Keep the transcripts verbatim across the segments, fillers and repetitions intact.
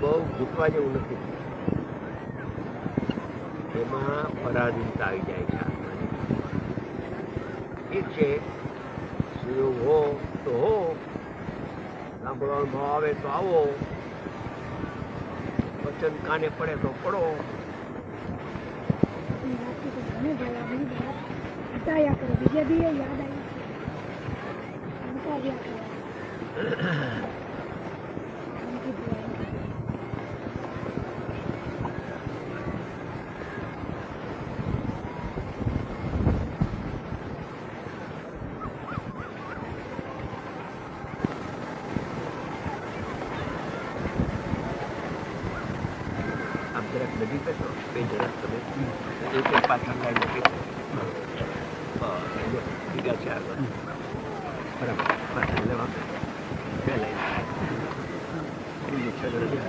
બહુ ઘૂંટવા જેવું નથી, એમાં પરાધીનતા આવી જાય છે આત્માની. ઠીક છે, સુયોગ હો તો હો, સાંભળવાનો ભાવ આવે તો આવો, વચન કાને પડે તો પડો. બીજા બી યાદ આવી જરાક નજીક બેસો, બે જરાક તમે એક એક પાછળ લાઈને બેસો. બીજા છે આગળ બરાબર, પાછળ લેવા બે લાઈન બીજી છ જણા.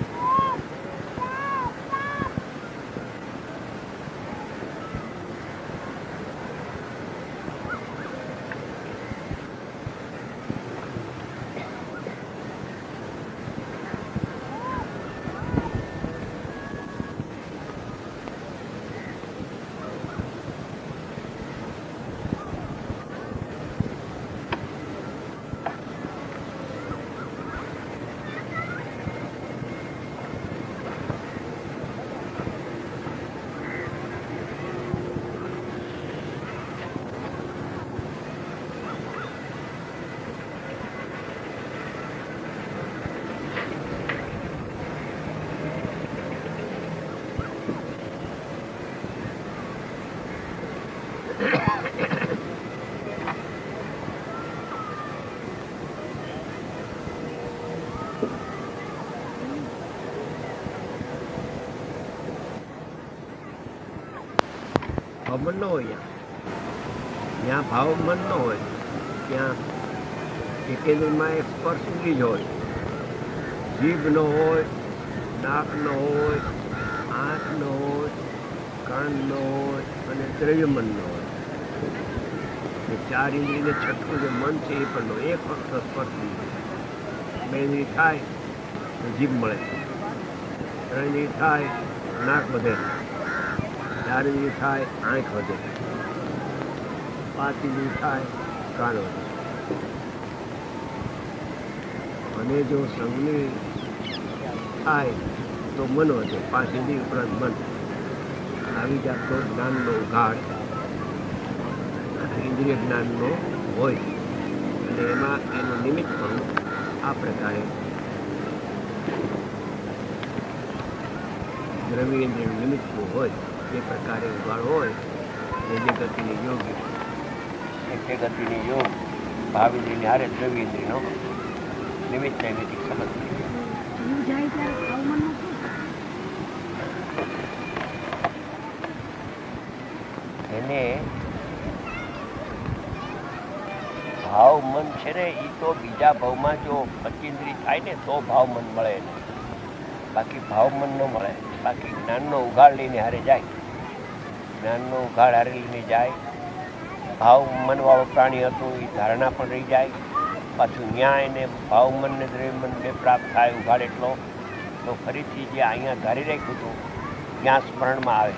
ભાવ મન ન હોય, જ્યાં ભાવ મન ન હોય ત્યાં એકેન્દ્રમાં એક સ્પર્શ ઉગી જ હોય, જીભ ન હોય, નાક ન હોય, આંખ ન હોય, કાન ન હોય અને દ્રવ્યમન ન હોય. એ ચાર ઇન્દ્રિયને છઠ્ઠું જે મન છે એ પણ ન, એક ફક્ત સ્પર્શ ઇન્દ્રિય. બે ઇન્દ્રિય થાય તો જીભ મળે, ત્રણ ઇન્દ્રિય થાય નાક વધે, ચાર ઇન્દ્રિય થાય આંખ વધે, પાંચ ઇન્દ્રિય થાય કાન વધે. અને જો સંગની થાય તો મન વધે, પાંચ ઇન્દ્રિય ઉપરાંત મન. આવી જાતનો જ્ઞાનનો ઉઘાડ ઇન્દ્રિય જ્ઞાનનો હોય અને એમાં એનું નિમિત્ત પણ આ પ્રકારે દ્રવ્યેન્દ્રિયનું નિમિત્તનું હોય, એ પ્રકારે ઉઘાડ હોય એ જે ગતિની યોગ એ ગતિની યોગ ભાવ ઇન્દ્રિયની હારે દ્રવ્યેન્દ્રિયનો નિમિત્ત નૈમિતિક સંબંધ એને ભાવ મન છે ને, એ તો બીજા ભાવમાં જો પચીન્દ્રિય થાય ને તો ભાવ મન મળે ને, બાકી ભાવ મન ન મળે. બાકી જ્ઞાનનો ઉઘાડ લઈને હારે જાય, જ્ઞાનનો ઉઘાડ હારે લઈને જાય. ભાવ મનવાળો પ્રાણી હતું એ ધારણા પણ રહી જાય, પાછું ન્યાય ને ભાવ મન ને દ્રવ્ય મનને પ્રાપ્ત થાય ઉઘાડ એટલો, તો ફરીથી જે અહીંયા ધારી રાખ્યું હતું ત્યાં સ્મરણમાં આવે.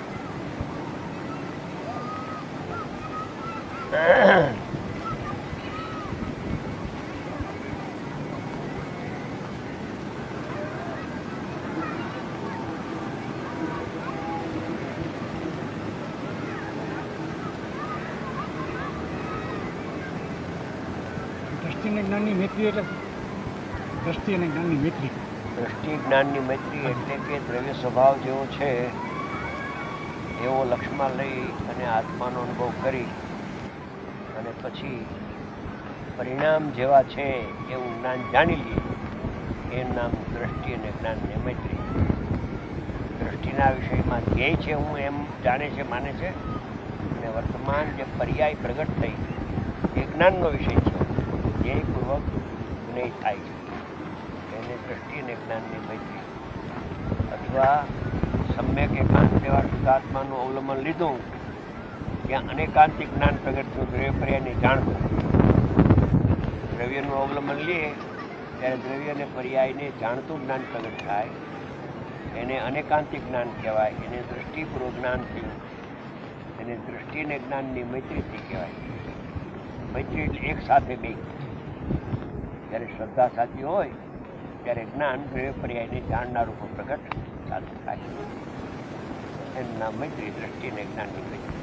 દ્રષ્ટિ અને જ્ઞાનની મૈત્રી એટલે દ્રષ્ટિ અને જ્ઞાનની મૈત્રી દ્રષ્ટિ જ્ઞાનની મૈત્રી એટલે કે દ્રવ્ય સ્વભાવ જેવો છે એવો લક્ષમાં લઈ અને આત્માનો અનુભવ કરી અને પછી પરિણામ જેવા છે એવું જ્ઞાન જાણી લઈએ, એ નામ દ્રષ્ટિ અને જ્ઞાનની મૈત્રી. દ્રષ્ટિના વિષયમાં ધ્યેય છે હું એમ જાણે છે, માને છે, અને વર્તમાન જે પર્યાય પ્રગટ થઈ એ જ્ઞાનનો વિષય છે, ધ્યેયપૂર્વક જ્ઞેય થાય છે, એને દ્રષ્ટિ અને જ્ઞાનની મૈત્રી. અથવા સમ્યક એકાંત એવા શુદ્ધાત્માનું અવલંબન લીધું, ત્યાં અનેકાંતિક જ્ઞાન પ્રગટ થયું, દ્રવ્ય પર્યાયની જાણ થયું. દ્રવ્યનું અવલંબન લઈએ ત્યારે દ્રવ્ય અને પર્યાયને જાણતું જ્ઞાન પ્રગટ થાય એને અનેકાંતિક જ્ઞાન કહેવાય. એને દૃષ્ટિપૂર્વક જ્ઞાન થયું એને દૃષ્ટિ અને જ્ઞાનની મૈત્રીથી કહેવાય. મૈત્રી એટલે એક સાથે બે. જ્યારે શ્રદ્ધા સાચી હોય ત્યારે જ્ઞાન દ્રવ્ય પર્યાયને જાણનારું પણ પ્રગટ ચાલુ થાય. એનું નામ મૈત્રી, દૃષ્ટિ અને જ્ઞાનની મૈત્રી.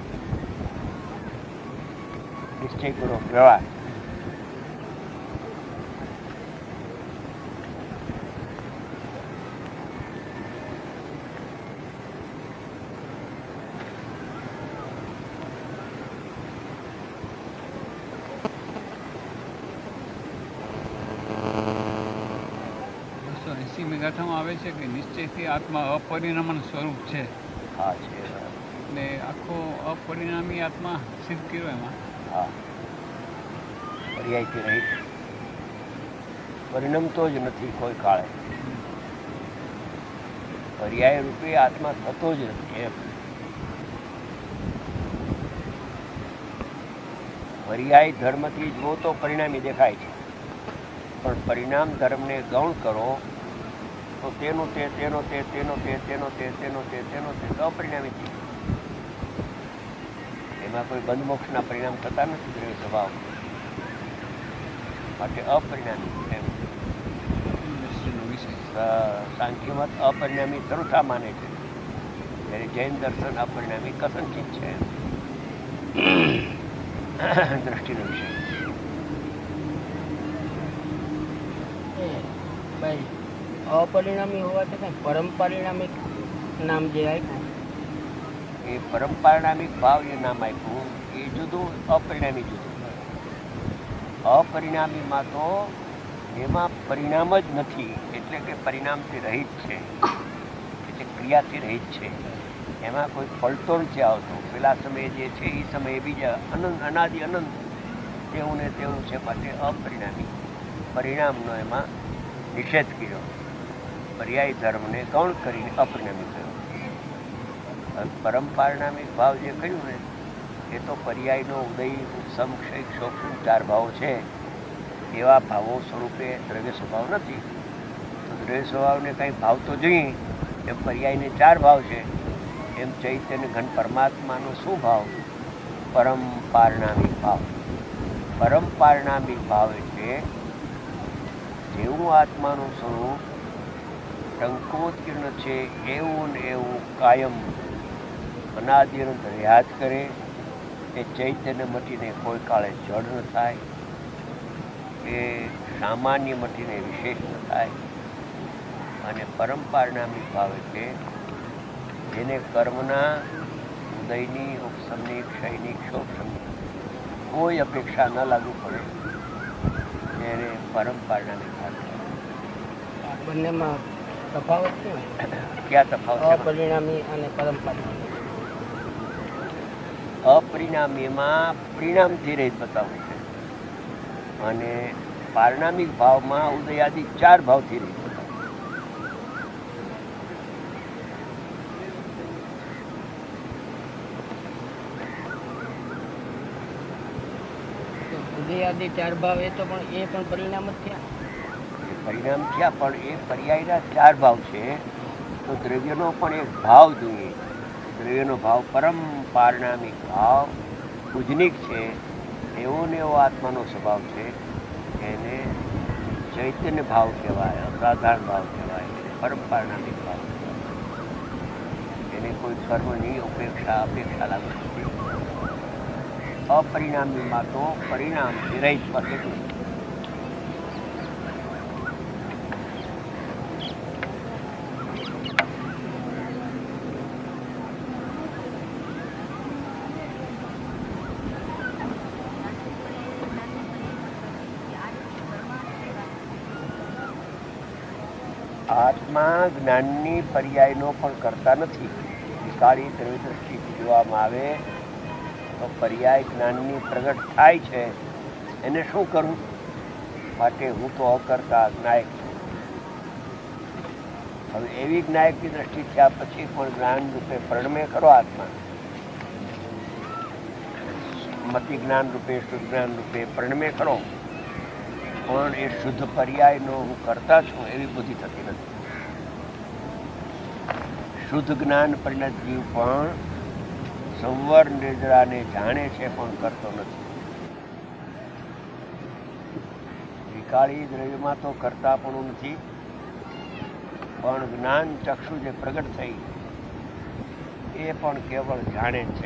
નિશ્ચયપૂર્વક વ્યવહાર. એસી ગાથામાં આવે છે કે નિશ્ચયથી આત્મા અપરિણામન સ્વરૂપ છે. હા છે. એટલે આખો અપરિણામી આત્મા સિદ્ધ કર્યો એમાં. હા, પર્યાયથી રહી પરિણમતો જ નથી કોઈ કાળે. પર્યાય રૂપે આત્મા થતો જ નથી. એમ પર્યાય ધર્મથી જુઓ તો પરિણામી દેખાય છે, પણ પરિણામ ધર્મને ગૌણ કરો તો તેનું તે તેનો તે તેનો તે તેનો તે તેનો તે તેનો તે અપરિણામી છે. એમાં કોઈ બંધમોક્ષના પરિણામ થતા નથી. દ્રવ્ય સ્વભાવ માટે અપરિણામી. એમ સાંખ્યમત અપરિણામી સરુથા માને છે, જ્યારે જૈન દર્શન અપરિણામી કથનચિત છે. દ્રષ્ટિનો વિષય. ભાઈ અપરિણામી હોવા છતાં પરમ પરિણામિક નામ જે આપ્યું એ પરંપરાણામિક ભાવ એ નામ આપ્યું એ જુદું, અપરિણામી જુદું. અપરિણામીમાં તો એમાં પરિણામ જ નથી, એટલે કે પરિણામથી રહિત છે, એટલે ક્રિયાથી રહિત છે. એમાં કોઈ પલટો નથી આવતો. પેલા સમયે જે છે એ સમયે બીજા અનંત અનાદિ અનંત તેવું ને તેવું છે, માટે અપરિણામી. પરિણામનો એમાં નિષેધ કર્યો, પર્યાય ધર્મને ગૌણ કરીને અપરિણામી કર્યો. પરંપરાણામિક ભાવ જે કહ્યું ને એ તો પર્યાયનો ઉદય, ઉપસમ, ક્ષય, ક્ષોક્ષ ચાર ભાવો છે. એવા ભાવો સ્વરૂપે દ્રવ્ય સ્વભાવ નથી. તો દ્રવ્ય સ્વભાવને કંઈ ભાવ તો જોઈએ. એમ પર્યાયને ચાર ભાવ છે. એમ ચૈતન્ય ઘન પરમાત્માનો શું ભાવ? પરંપરાણામિક ભાવ. પરંપરાણામિક ભાવ એટલે જેવું આત્માનું સ્વરૂપ ટંકોત્કીર્ણ છે એવું ને એવું કાયમ અનાદિઅનંત યાદ કરે. એ ચૈતન્ય મટીને કોઈ કાળે જડ ન થાય, એ સામાન્ય મટીને વિશેષ ન થાય. અને પરંપરાણામિક ભાવ એટલે જેને કર્મના ઉદયની, ઉપસમની, ક્ષયની, ક્ષોક્ષની કોઈ અપેક્ષા ન લાગુ પડે એને પરંપરાણામિક ભાવ. બંનેમાં તફાવત શું? ક્યાં તફાવત? અપરિણામી અને પરંપરાગત. અપરિણામીમાં પરિણામથી રહિત બતાવવું છે, અને પારણામિક ભાવમાં ઉદયાદિ ચાર ભાવથી રહિત બતાવવું. ઉદયાદિ ચાર ભાવ એ તો પણ એ પણ પરિણામ જ થયા. એ પરિણામ થયા, પણ એ પર્યાયના ચાર ભાવ છે. તો દ્રવ્યનો પણ એક ભાવ જોઈએ. દ્રવ્યનો ભાવ પરમ પારણામિક ભાવ પૂજનિક છે. એવો ને એવો આત્માનો સ્વભાવ છે. એને ચૈતન્ય ભાવ કહેવાય, અસાધારણ ભાવ કહેવાય, એને પરમ પારણામિક ભાવ કહેવાય. એને કોઈ કર્મની અપેક્ષા અપેક્ષા લાગુ નથી. અપરિણામીમાં તો પરિણામ રહિત પર એટલું. આત્મા જ્ઞાનની પર્યાયનો પણ કરતા નથી. વિકાળી દ્રવ્ય દ્રષ્ટિથી જોવામાં આવે તો પર્યાય જ્ઞાનની પ્રગટ થાય છે. એને શું કરવું? માટે હું તો અકર્તા જ્ઞાયક છું. હવે એવી જ્ઞાયકની દ્રષ્ટિ થયા પછી પણ જ્ઞાન રૂપે પરિણમે કરો આત્મા. મતિ જ્ઞાન રૂપે, શુદ્ધ જ્ઞાન રૂપે પરિણમે કરો. પણ એ શુદ્ધ પર્યાયનો હું કરતા છું એવી બુદ્ધિ થતી નથી. શુદ્ધ જ્ઞાન પરિણત જીવ પણ સંવર નિદ્રાને જાણે છે પણ કરતો નથી. વિકાળી દ્રવ્યમાં તો કરતા પણ નથી, પણ જ્ઞાન ચક્ષુ જે પ્રગટ થઈ એ પણ કેવળ જાણે છે.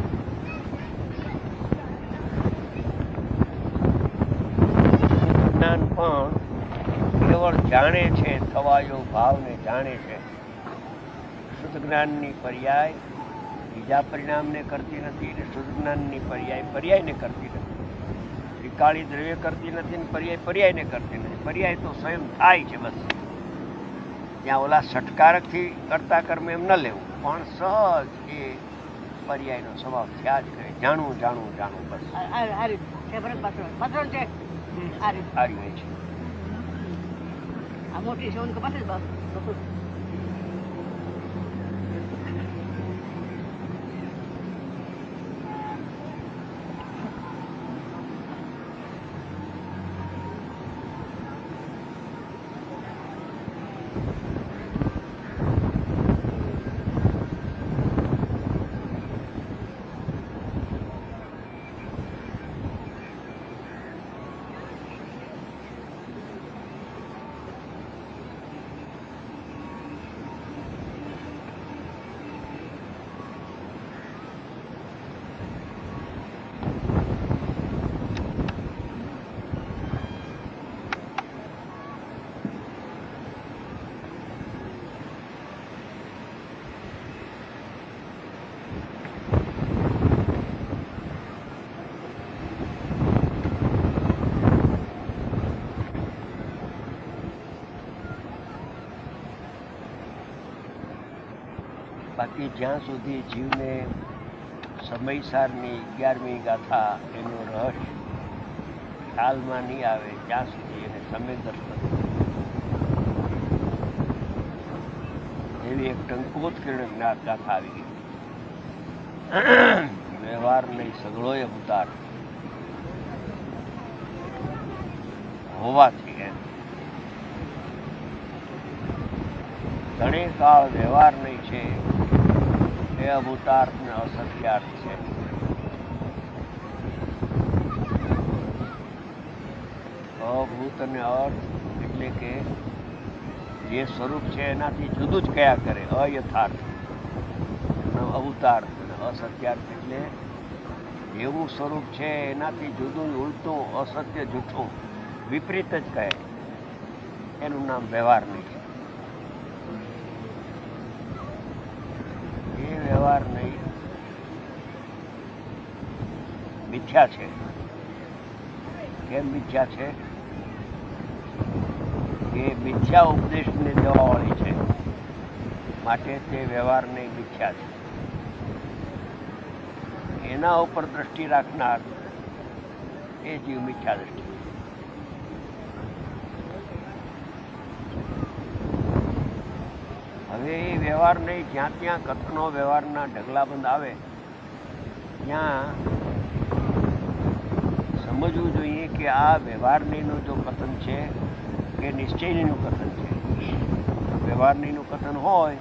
જ્ઞાન પણ કેવળ જાણે છે, થવાયો ભાવને જાણે છે. શુદ્ધ જ્ઞાનની પર્યાય બીજા પરિણામને કરતી નથી ને શુદ્ધ જ્ઞાનની પર્યાય પર્યાયને કરતી નથી. વિકાળી દ્રવ્ય કરતી નથી ને પર્યાય પર્યાયને કરતી નથી. પર્યાય તો સ્વયં થાય છે બસ. ત્યાં ઓલા ષટકારકથી કરતા કર્મ એમ ન લેવું, પણ સહજ એ પર્યાયનો સ્વભાવ થયા જ કરે. જાણવું જાણવું જાણવું બસ આ રીત છે. ભરત પાછળ પાછળ છે. આ રીત સારી હોય છે. આ મોટી છે ઉનકે પાછળ બસ બસ. બાકી જ્યાં સુધી જીવને સમયસારની અગિયારમી ગાથા એનું રહસ્ય ખ્યાલમાં નહીં આવે ત્યાં સુધી એને સંવેદન નથી. એવી એક ટંકોત્કીર્ણ જ્ઞાત ગાથા આવી ગઈ. વ્યવહાર નહીં સગળોએ ઉતાર હોવાથી એમ ઘણે કાળ વ્યવહાર નહીં છે એ અભૂતાર્થ ને અસત્યાર્થ છે. અભૂત અને અર્થ એટલે કે જે સ્વરૂપ છે એનાથી જુદું જ કયા કરે. અયથાર્થ અવતાર્થ અને અસત્યાર્થ એટલે એવું સ્વરૂપ છે એનાથી જુદું ઉલટું અસત્ય જૂઠું વિપરીત જ કહે. એનું નામ વ્યવહાર નહીં છે. એ વ્યવહાર નહીં મિથ્યા છે. કેમ મિથ્યા છે? એ મિથ્યા ઉપદેશને દેવાવાળી છે, માટે તે વ્યવહાર નહીં મિથ્યા છે. એના ઉપર દ્રષ્ટિ રાખનાર એ જીવ મિથ્યા દ્રષ્ટિ. હવે એ વ્યવહાર નહીં જ્યાં ત્યાં કથનો વ્યવહારના ઢગલાબંધ આવે ત્યાં સમજવું જોઈએ કે આ વ્યવહારનીનું જો કથન છે કે નિશ્ચયનીનું કથન છે. વ્યવહારનીનું કથન હોય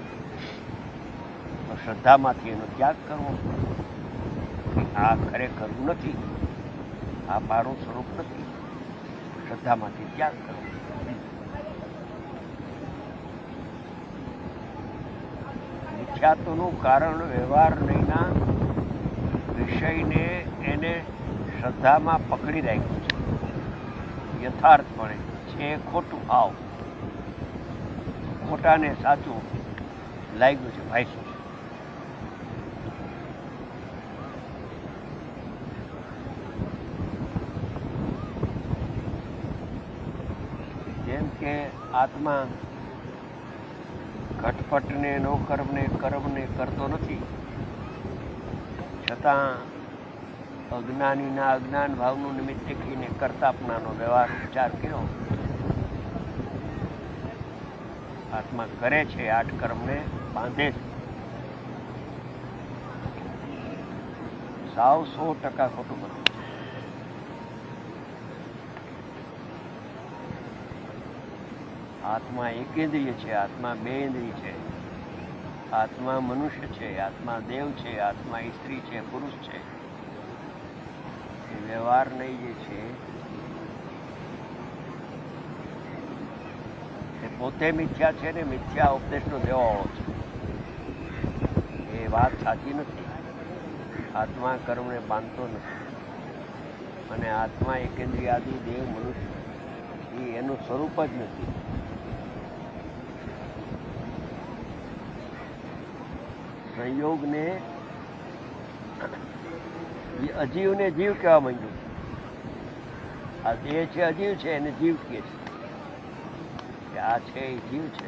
તો શ્રદ્ધામાંથી એનો ત્યાગ કરવો. આ ખરેખર નથી, આ મારું સ્વરૂપ નથી, શ્રદ્ધામાંથી ત્યાગ કરવો. મિથ્યાત્વનું કારણ વ્યવહાર નહીંના વિષયને એને શ્રદ્ધામાં પકડી રાખ્યું છે. યથાર્થપણે છે ખોટું આવ ખોટાને સાચું લાગ્યું છે. ભાઈ શું જેમ કે આત્મા ઘટપટને નો કર્મને કર્મને કરતો નથી, છતાં અજ્ઞાનીના અજ્ઞાન ભાવનું નિમિત્ત દેખીને કરતાપનાનો વ્યવહાર વિચાર કર્યો. આત્મા કરે છે આઠ કર્મને બાંધે છે. સાવ સો ટકા ખોટું કરવું. આત્મા એકેન્દ્રિય છે, આત્મા બે ઇન્દ્રિય છે, આત્મા મનુષ્ય છે, આત્મા દેવ છે, આત્મા સ્ત્રી છે, પુરુષ છે. એ વ્યવહાર નહીં જે છે એ પોતે મિથ્યા છે ને મિથ્યા ઉપદેશનો દેવાળો છે. એ વાત સાચી નથી. આત્મા કર્મને બાંધતો નથી અને આત્મા એકેન્દ્રિયાદિ દેવ મનુષ્ય એ એનું સ્વરૂપ જ નથી. સંયોગને એ અજીવને જીવ કહેવા માંગ્યું. આ દેહ છે અજીવ છે એને જીવ કહે છે કે આ છે એ જીવ છે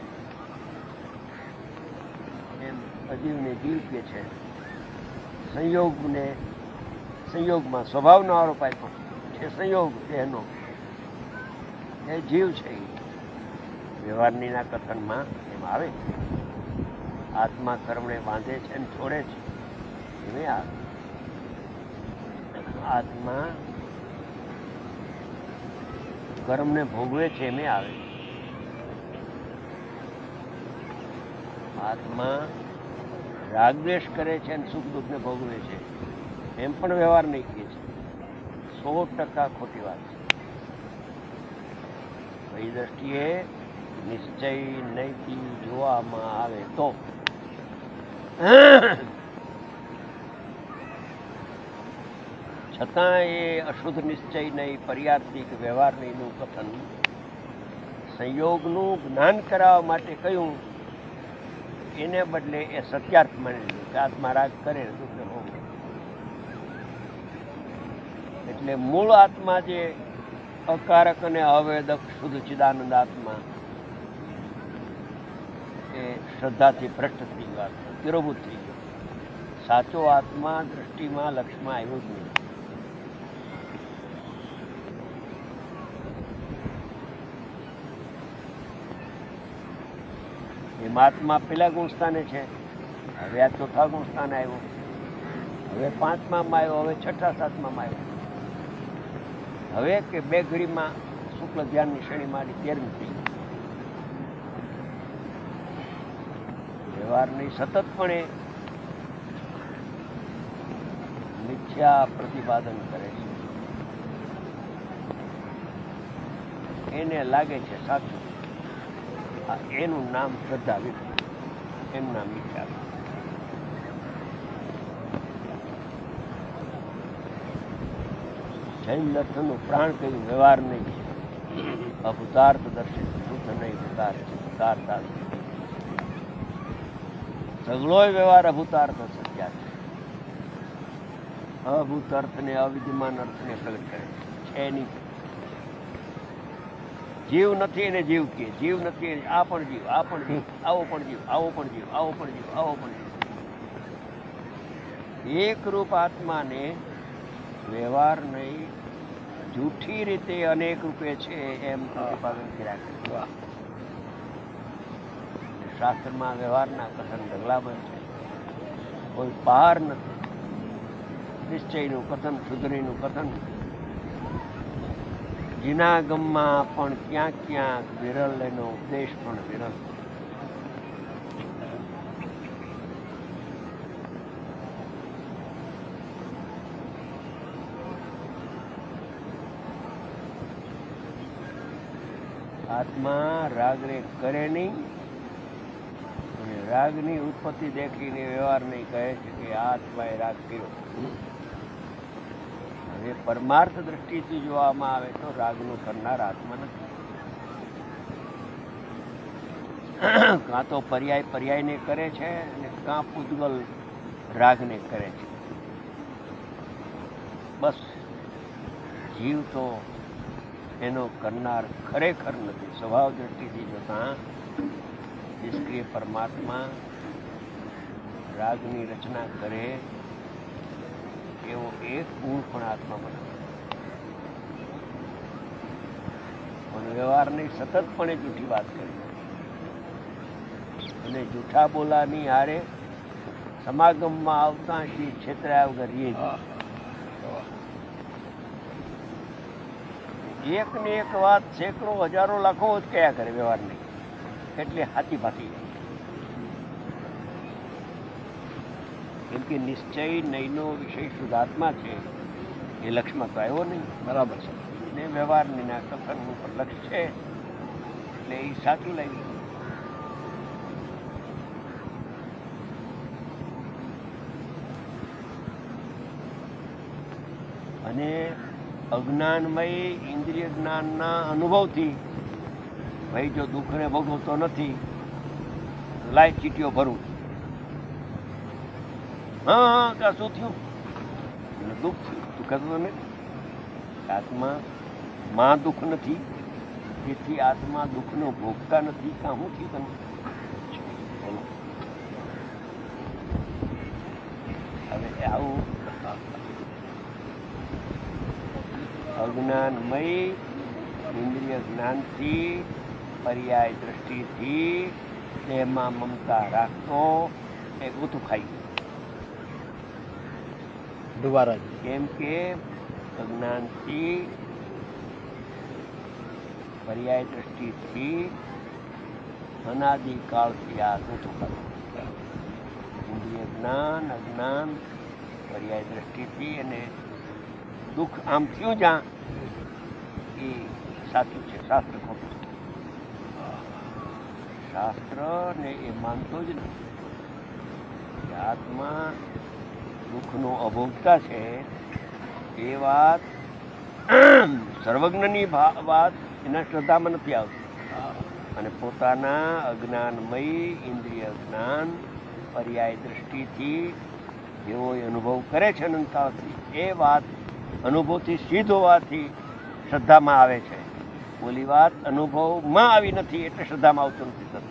એમ અજીવને જીવ કહે છે. સંયોગને સંયોગમાં સ્વભાવનો આરોપ આપ્યો છે. સંયોગ દેહનો એ જીવ છે. વ્યવહારનીના કથનમાં એમ આવે આત્મા કર્મને બાંધે છે અને છોડે છે એમ આવે. આત્મા કર્મને ભોગવે છે એમ આવે. આત્મા રાગદ્વેષ કરે છે અને સુખ દુઃખને ભોગવે છે એમ પણ વ્યવહાર નહીં કહે છે. સો ટકા ખોટી વાત છે. એ દ્રષ્ટિએ નિશ્ચય નૈતિ જોવામાં આવે તો છતાં એ અશુદ્ધ નિશ્ચય નહીં, પર્યાર્થિક વ્યવહાર નહીંનું કથન સંયોગનું જ્ઞાન કરાવવા માટે કહ્યું. એને બદલે એ સત્યાર્થ માની લીધું કે આત્મા રાગ કરે દુઃખને ભોગવે. એટલે મૂળ આત્મા જે અકારક અને અવેદક શુદ્ધ ચિદાનંદ આત્મા એ શ્રદ્ધાથી ભ્રષ્ટ થઈ ગયો, આત્મા તિરોભૂત થઈ ગયો. સાચો આત્મા દ્રષ્ટિમાં લક્ષ્યમાં આવ્યો જ નહીં. આત્મા પેલા ગુણસ્થાને છે, હવે આ ચોથા ગુણસ્થાને આવ્યો, હવે પાંચમામાં આવ્યો, હવે છઠ્ઠા સાતમામાં આવ્યો. હવે કે બે ઘડીમાં શુક્લ ધ્યાનની શ્રેણી મારી તેરમી થઈ ગઈ. વ્યવહારની સતતપણે મિથ્યા પ્રતિપાદન કરે છે. એને લાગે છે સાચું. એનું નામ શ્રદ્ધા વિકૃતિ, એનું નામ મિથ્યા. જૈન દર્શનનું પ્રાણ કહ્યું વ્યવહાર નહીં, અભૂતાર્થ દર્શિત શુદ્ધ નહીં ભૂતાર ભૂતાર્થા. સગળોય વ્યવહાર અભૂતાર્થ સત્યા છે. અભૂત અર્થને અવિદ્યમાન અર્થને પ્રગટ કરે છે નહીં. જીવ નથી એને જીવ કે જીવ નથી. આ પણ જીવ, આ પણ જીવ, આવો પણ જીવ, આવો પણ જીવ, આવો પણ જીવ, આવો પણ જીવ. એક રૂપ આત્માને વ્યવહાર નહીં, જૂઠી રીતે અનેક રૂપે છે એમ પ્રતિપાદન કર્યા કરે. શાસ્ત્રમાં વ્યવહારના કથન ઢગલાબંધ છે, કોઈ પાર નથી. નિશ્ચયનું કથન, શુદ્ધનીનું કથન જીનાગમમાં પણ ક્યાંક ક્યાંક વિરલ, એનો ઉપદેશ પણ વિરલ. આત્મા રાગને કરે નહીં અને રાગની ઉત્પત્તિ દેખીને વ્યવહાર નહીં કહે છે કે આત્માએ રાગ કર્યો. હવે પરમાર્થ દ્રષ્ટિથી જોવામાં આવે તો રાગનું કરનાર આત્મા નથી. કાં તો પર્યાય પર્યાયને કરે છે અને કાં પૂતગલ રાગને કરે છે. બસ જીવ તો એનો કરનાર ખરેખર નથી. સ્વભાવ દ્રષ્ટિથી જોતા નિષ્ક્રિય પરમાત્મા રાગની રચના કરે એવો એક ગુણ પણ આત્મામાં નથી. પણ વ્યવહારની સતતપણે જૂઠી વાત કરી અને જૂઠા બોલાની હારે સમાગમમાં આવતા શી છેતરાયા વગર રીએ એક ને એક વાત સેંકડો હજારો લાખો જ કયા કરે વ્યવહાર નહીં. એટલે હાથી ભાતી કેમ કે નિશ્ચય નયનો વિષય શુદ્ધાત્મા છે એ લક્ષમાં તો આવ્યો નહીં. બરાબર છે. ને વ્યવહારની ના કથનનું ઉપર લક્ષ છે એટલે એ સાચું લાગ્યું. અને અજ્ઞાનમય ઇન્દ્રિય જ્ઞાનના અનુભવથી ભાઈ જો દુઃખને ભોગવતો નથી લાય ચીટીઓ ભરું. હા હા કાં શું થયું? એટલે દુઃખ થયું. તું કહેતો ને આત્મા માં દુઃખ નથી તેથી આત્મા દુઃખનો ભોગતા નથી. કાં શું થયું તમે? હવે આવું અજ્ઞાનમય ઇન્દ્રિય જ્ઞાનથી પર્યાય દ્રષ્ટિથી તેમાં મમતા રાખતો એ ગોથું ખાઈ ગયું. દુબારા કેમ કે અજ્ઞાનથી પર્યાય દ્રષ્ટિથી અનાદિકાળથી આ ગોથું ખાતું. ઇન્દ્રિય જ્ઞાન અજ્ઞાન પર્યાય દ્રષ્ટિથી અને દુઃખ આમ થયું જ્યાં એ સાચું છે, શાસ્ત્ર ખોટું છે. શાસ્ત્ર ને એ માનતો જ નથી કે આત્મા દુઃખનો અભોગતા છે. એ વાત સર્વજ્ઞની વાત એના શ્રદ્ધામાં નથી આવતી. અને પોતાના અજ્ઞાનમય ઇન્દ્રિય જ્ઞાન પર્યાય દ્રષ્ટિથી જેવો એ અનુભવ કરે છે અનંતકાળથી એ વાત અનુભવથી સિદ્ધ હોવાથી શ્રદ્ધામાં આવે છે. ઓલી વાત અનુભવમાં આવી નથી એટલે શ્રદ્ધામાં આવતું નથી થતું.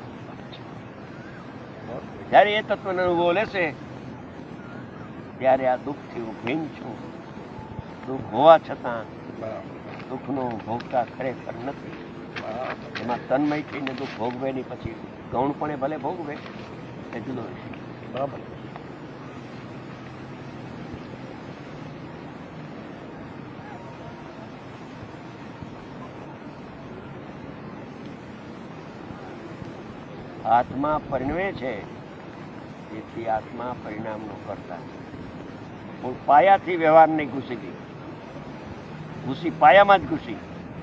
જ્યારે એ તત્વનો અનુભવ લેશે ત્યારે આ દુઃખથી હું ભીન છું. દુઃખ હોવા છતાં દુઃખનો ભોગતા ખરેખર નથી. એમાં તન્મય થઈને દુઃખ ભોગવે નહીં પછી ગૌણપણે ભલે ભોગવે એ જુદો વિષય. બરાબર. આત્મા પરિણમે છે તેથી આત્મા પરિણામનો કરતા છે. પણ પાયાથી વ્યવહાર નહીં ઘૂસી ગઈ. ઘૂસી પાયામાં જ ઘૂસી.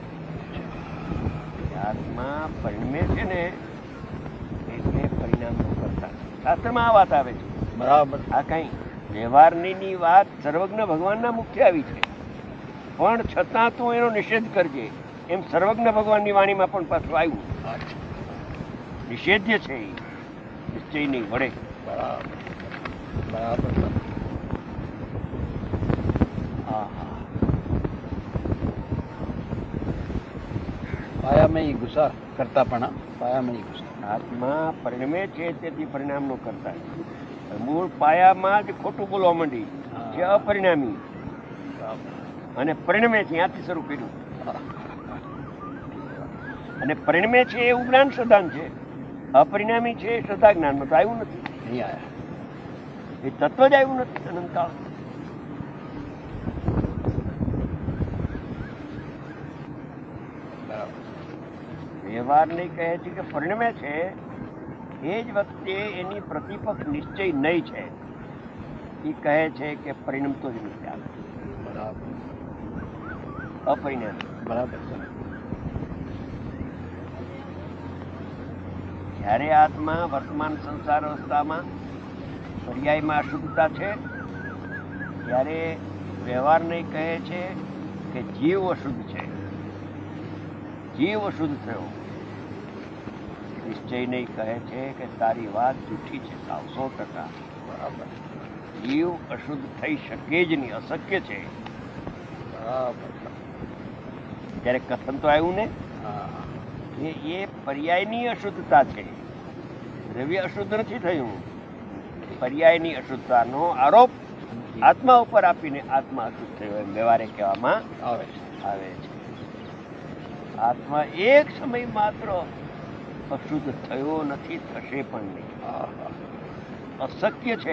આત્મા પરિણમે છે ને એટલે પરિણામનો કરતા છે. શાસ્ત્રમાં આ વાત આવે છે. બરાબર. આ કઈ વ્યવહારની વાત સર્વજ્ઞ ભગવાનના મુખ્ય આવી છે પણ છતાં તું એનો નિષેધ કરજે એમ સર્વજ્ઞ ભગવાનની વાણીમાં પણ પાછું આવ્યું. નિષેધ્ય છે એ નિશ્ચય નહીં વડે. બરાબર. બરાબર. હા હા પાયામય ગુસ્સા કરતા પણ પાયામય ગુસ્સા. આત્મા પરિણમે છે તેથી પરિણામનો કરતા છે. મૂળ પાયામાં જ ખોટું બોલવા માંડી છે અપરિણામી અને પરિણમે છે ત્યાંથી શરૂ કર્યું. અને પરિણમે છે એવું જ્ઞાન શ્રદ્ધાન છે. અપરિણામી છે એ શ્રદ્ધા જ્ઞાનમાં તો આવ્યું નથી. નહીં આવ્યા. એ તત્વ જ આવ્યું નથી અનંતકાળ. વ્યવહાર નહીં કહે છે કે પરિણમે છે એ જ વખતે એની પ્રતિપક્ષ નિશ્ચય નહીં છે. એ કહે છે કે પરિણમતો જ નથી આવે. બરાબર. અપરિણામી. બરાબર છે. જ્યારે આત્મા વર્તમાન સંસાર અવસ્થામાં પર્યાયમાં અશુદ્ધતા છે ત્યારે વ્યવહાર નહીં કહે છે કે જીવ અશુદ્ધ છે. જીવ અશુદ્ધ થયો. નિશ્ચય નહીં કહે છે કે તારી વાત જૂઠી છે સાવ સો ટકા. બરાબર. જીવ અશુદ્ધ થઈ શકે જ નહીં, અશક્ય છે. બરાબર. ત્યારે કથન તો આવ્યું ને હા. કે એ પર્યાયની અશુદ્ધતા છે. દ્રવ્ય અશુદ્ધ નથી થયું. પર્યાયની અશુદ્ધતાનો આરોપ આત્મા ઉપર આપીને આત્મા અશુદ્ધ થયો એમ વ્યવહારે કહેવામાં આવે છે. આવે છે. આત્મા એક સમય માત્ર અશુદ્ધ થયો નથી, થશે પણ નહીં. અશક્ય છે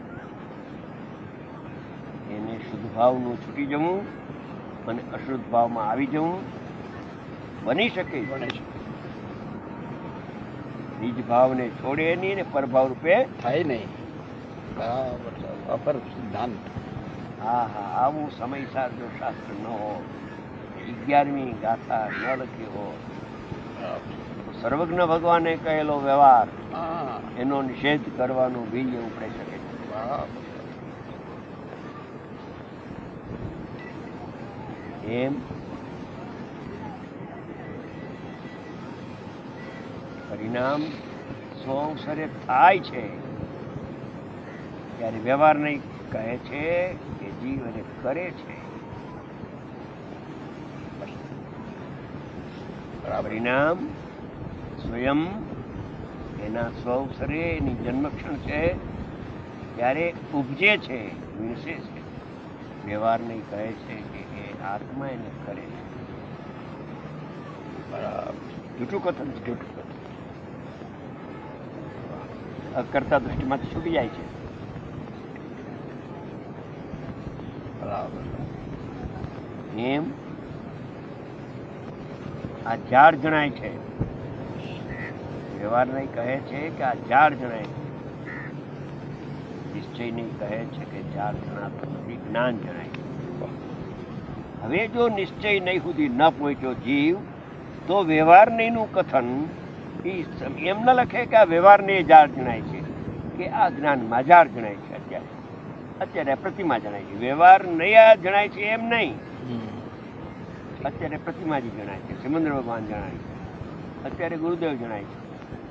એને શુદ્ધ ભાવનું છૂટી જવું અને અશુદ્ધ ભાવમાં આવી જવું. બની શકે બને છે. નિજ ભાવને છોડે નહીં ને પરભાવ રૂપે થાય નહીં. બરાબર છે. અપર સિદ્ધાંત. હા હા આવું સમયસાર જો શાસ્ત્ર ન હો, અગિયારમી ગાથા ન લખી હો, તો સર્વજ્ઞ ભગવાને કહેલો વ્યવહાર હા એનો નિષેધ કરવાનું બીજ ઉપડી શકે છે. બરાબર. એમ પરિણામ સ્વઅવસરે થાય છે ત્યારે વ્યવહાર નહીં કહે છે કે જીવ એને કરે છે. પરિણામ સ્વયં એના સ્વઅવસરે એની જન્મક્ષણ છે ત્યારે ઉપજે છે, વિનસે છે. વ્યવહાર નહીં કહે છે કે એ આત્મા એને કરે છે. બરાબર. જૂઠું કથન છે. જૂઠું કથન અકર્તા દૃષ્ટિમાંથી છૂટી જાય છે. બરાબર. એમ આ ઝાડ જણાય છે. વ્યવહાર નહીં કહે છે કે આ ઝાડ જણાય છે. નિશ્ચય નહીં કહે છે કે ઝાડ જણાતો નથી, જ્ઞાન જણાય છે. હવે જો નિશ્ચય નહીં સુધી ન પહોંચ્યો જીવ, તો વ્યવહાર નહીંનું કથન ઈ સમ- એમ ન લખે કે આ વ્યવહાર ને ઝાડ જણાય છે કે આ જ્ઞાનમાં ઝાડ જણાય છે. અત્યારે અત્યારે પ્રતિમા જણાય છે. વ્યવહાર નહીં આ જણાય છે એમ નહીં. અત્યારે પ્રતિમાજી જણાય છે, સિમંદર ભગવાન જણાય છે, અત્યારે ગુરુદેવ જણાય છે.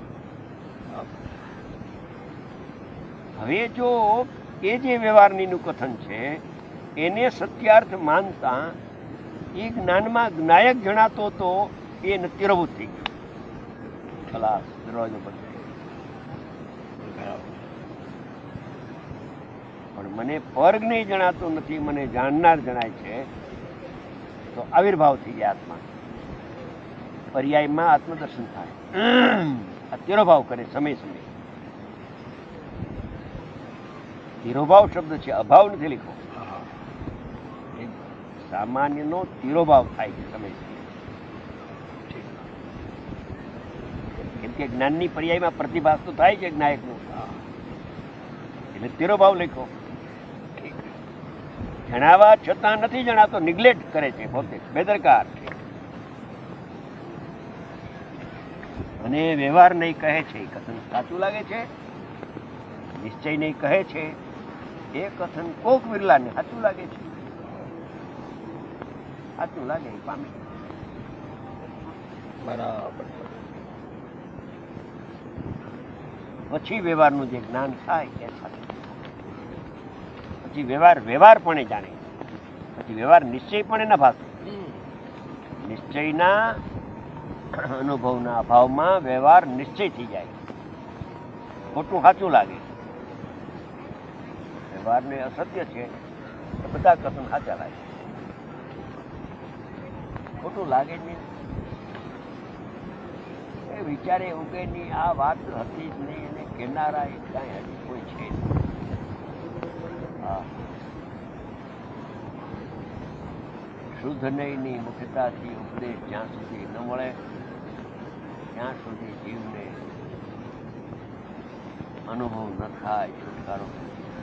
હવે જો એ જે વ્યવહારનીનું કથન છે એને સત્યાર્થ માનતા એ જ્ઞાનમાં જ્ઞાયક જણાતો તો એ નતિરભૂત થઈ ગયો. ખલાસ, દરવાજો બંધ થઈ ગયો. પણ મને પર્ગ નહીં જણાતો નથી, મને જાણનાર જણાય છે, તો આવિર્ભાવ થઈ જાય આત્મા. પર્યાયમાં આત્મદર્શન થાય. આ તિરોભાવ કરે સમય સમય. તિરોભાવ શબ્દ છે, અભાવ નથી લીખો. સામાન્યનો તિરોભાવ થાય છે સમય સમય. કેમ કે જ્ઞાનની પર્યાયમાં પ્રતિભાસ તો થાય છે જ્ઞાયકનું, એટલે તિરોભાવ લખો. જણાવવા છતાં નથી જણાતો, નિગ્લેક્ટ કરે છે પોતે, બેદરકાર છે. અને વ્યવહાર નહીં કહે છે એ કથન સાચું લાગે છે. નિશ્ચય નહીં કહે છે એ કથન કોક વિરલાને સાચું લાગે છે. સાચું લાગે એ પામે. બરાબર. પછી વ્યવહારનું જે જ્ઞાન થાય એ સાચું. પછી વ્યવહાર વ્યવહાર પણ એ જાણે. પછી વ્યવહાર નિશ્ચય પણ એના ભાગ. નિશ્ચયના અનુભવના અભાવમાં વ્યવહાર નિશ્ચય થઈ જાય. ખોટું સાચું લાગે. વ્યવહારને અસત્ય છે તો બધા કથન સાચા લાગે. ખોટું લાગે જ નહીં. એ વિચારે એવું કે નહીં આ વાત હતી જ નહીં, અને કહેનારા એ કાંઈ હજી કોઈ છે નહીં. હા, શુદ્ધ નહીંની મુખ્યતાથી ઉપદેશ જ્યાં સુધી ન મળે ત્યાં સુધી જીવને અનુભવ ન થાય, છુટકારો નથી.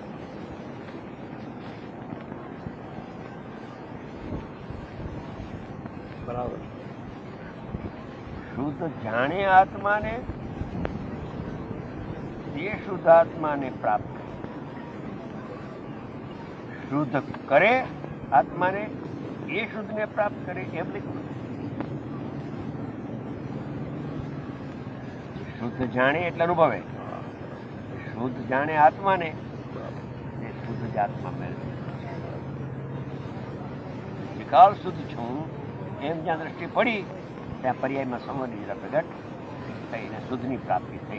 બરાબર. શુદ્ધ જાણે આત્માને તે શુદ્ધ આત્માને પ્રાપ્ત કરે. શુદ્ધ કરે આત્માને એ શુદ્ધને પ્રાપ્ત કરે એમ લખ્યું. શુદ્ધ જાણે એટલે અનુભવે. શુદ્ધ જાણે આત્માને તે શુદ્ધ જ આત્મા મેળવે. વિકાલ શુદ્ધ છું એમ જ્યાં દ્રષ્ટિ પડી ત્યાં પર્યાયમાં સંવરની જરા પ્રગટ થઈને શુદ્ધની પ્રાપ્તિ થઈ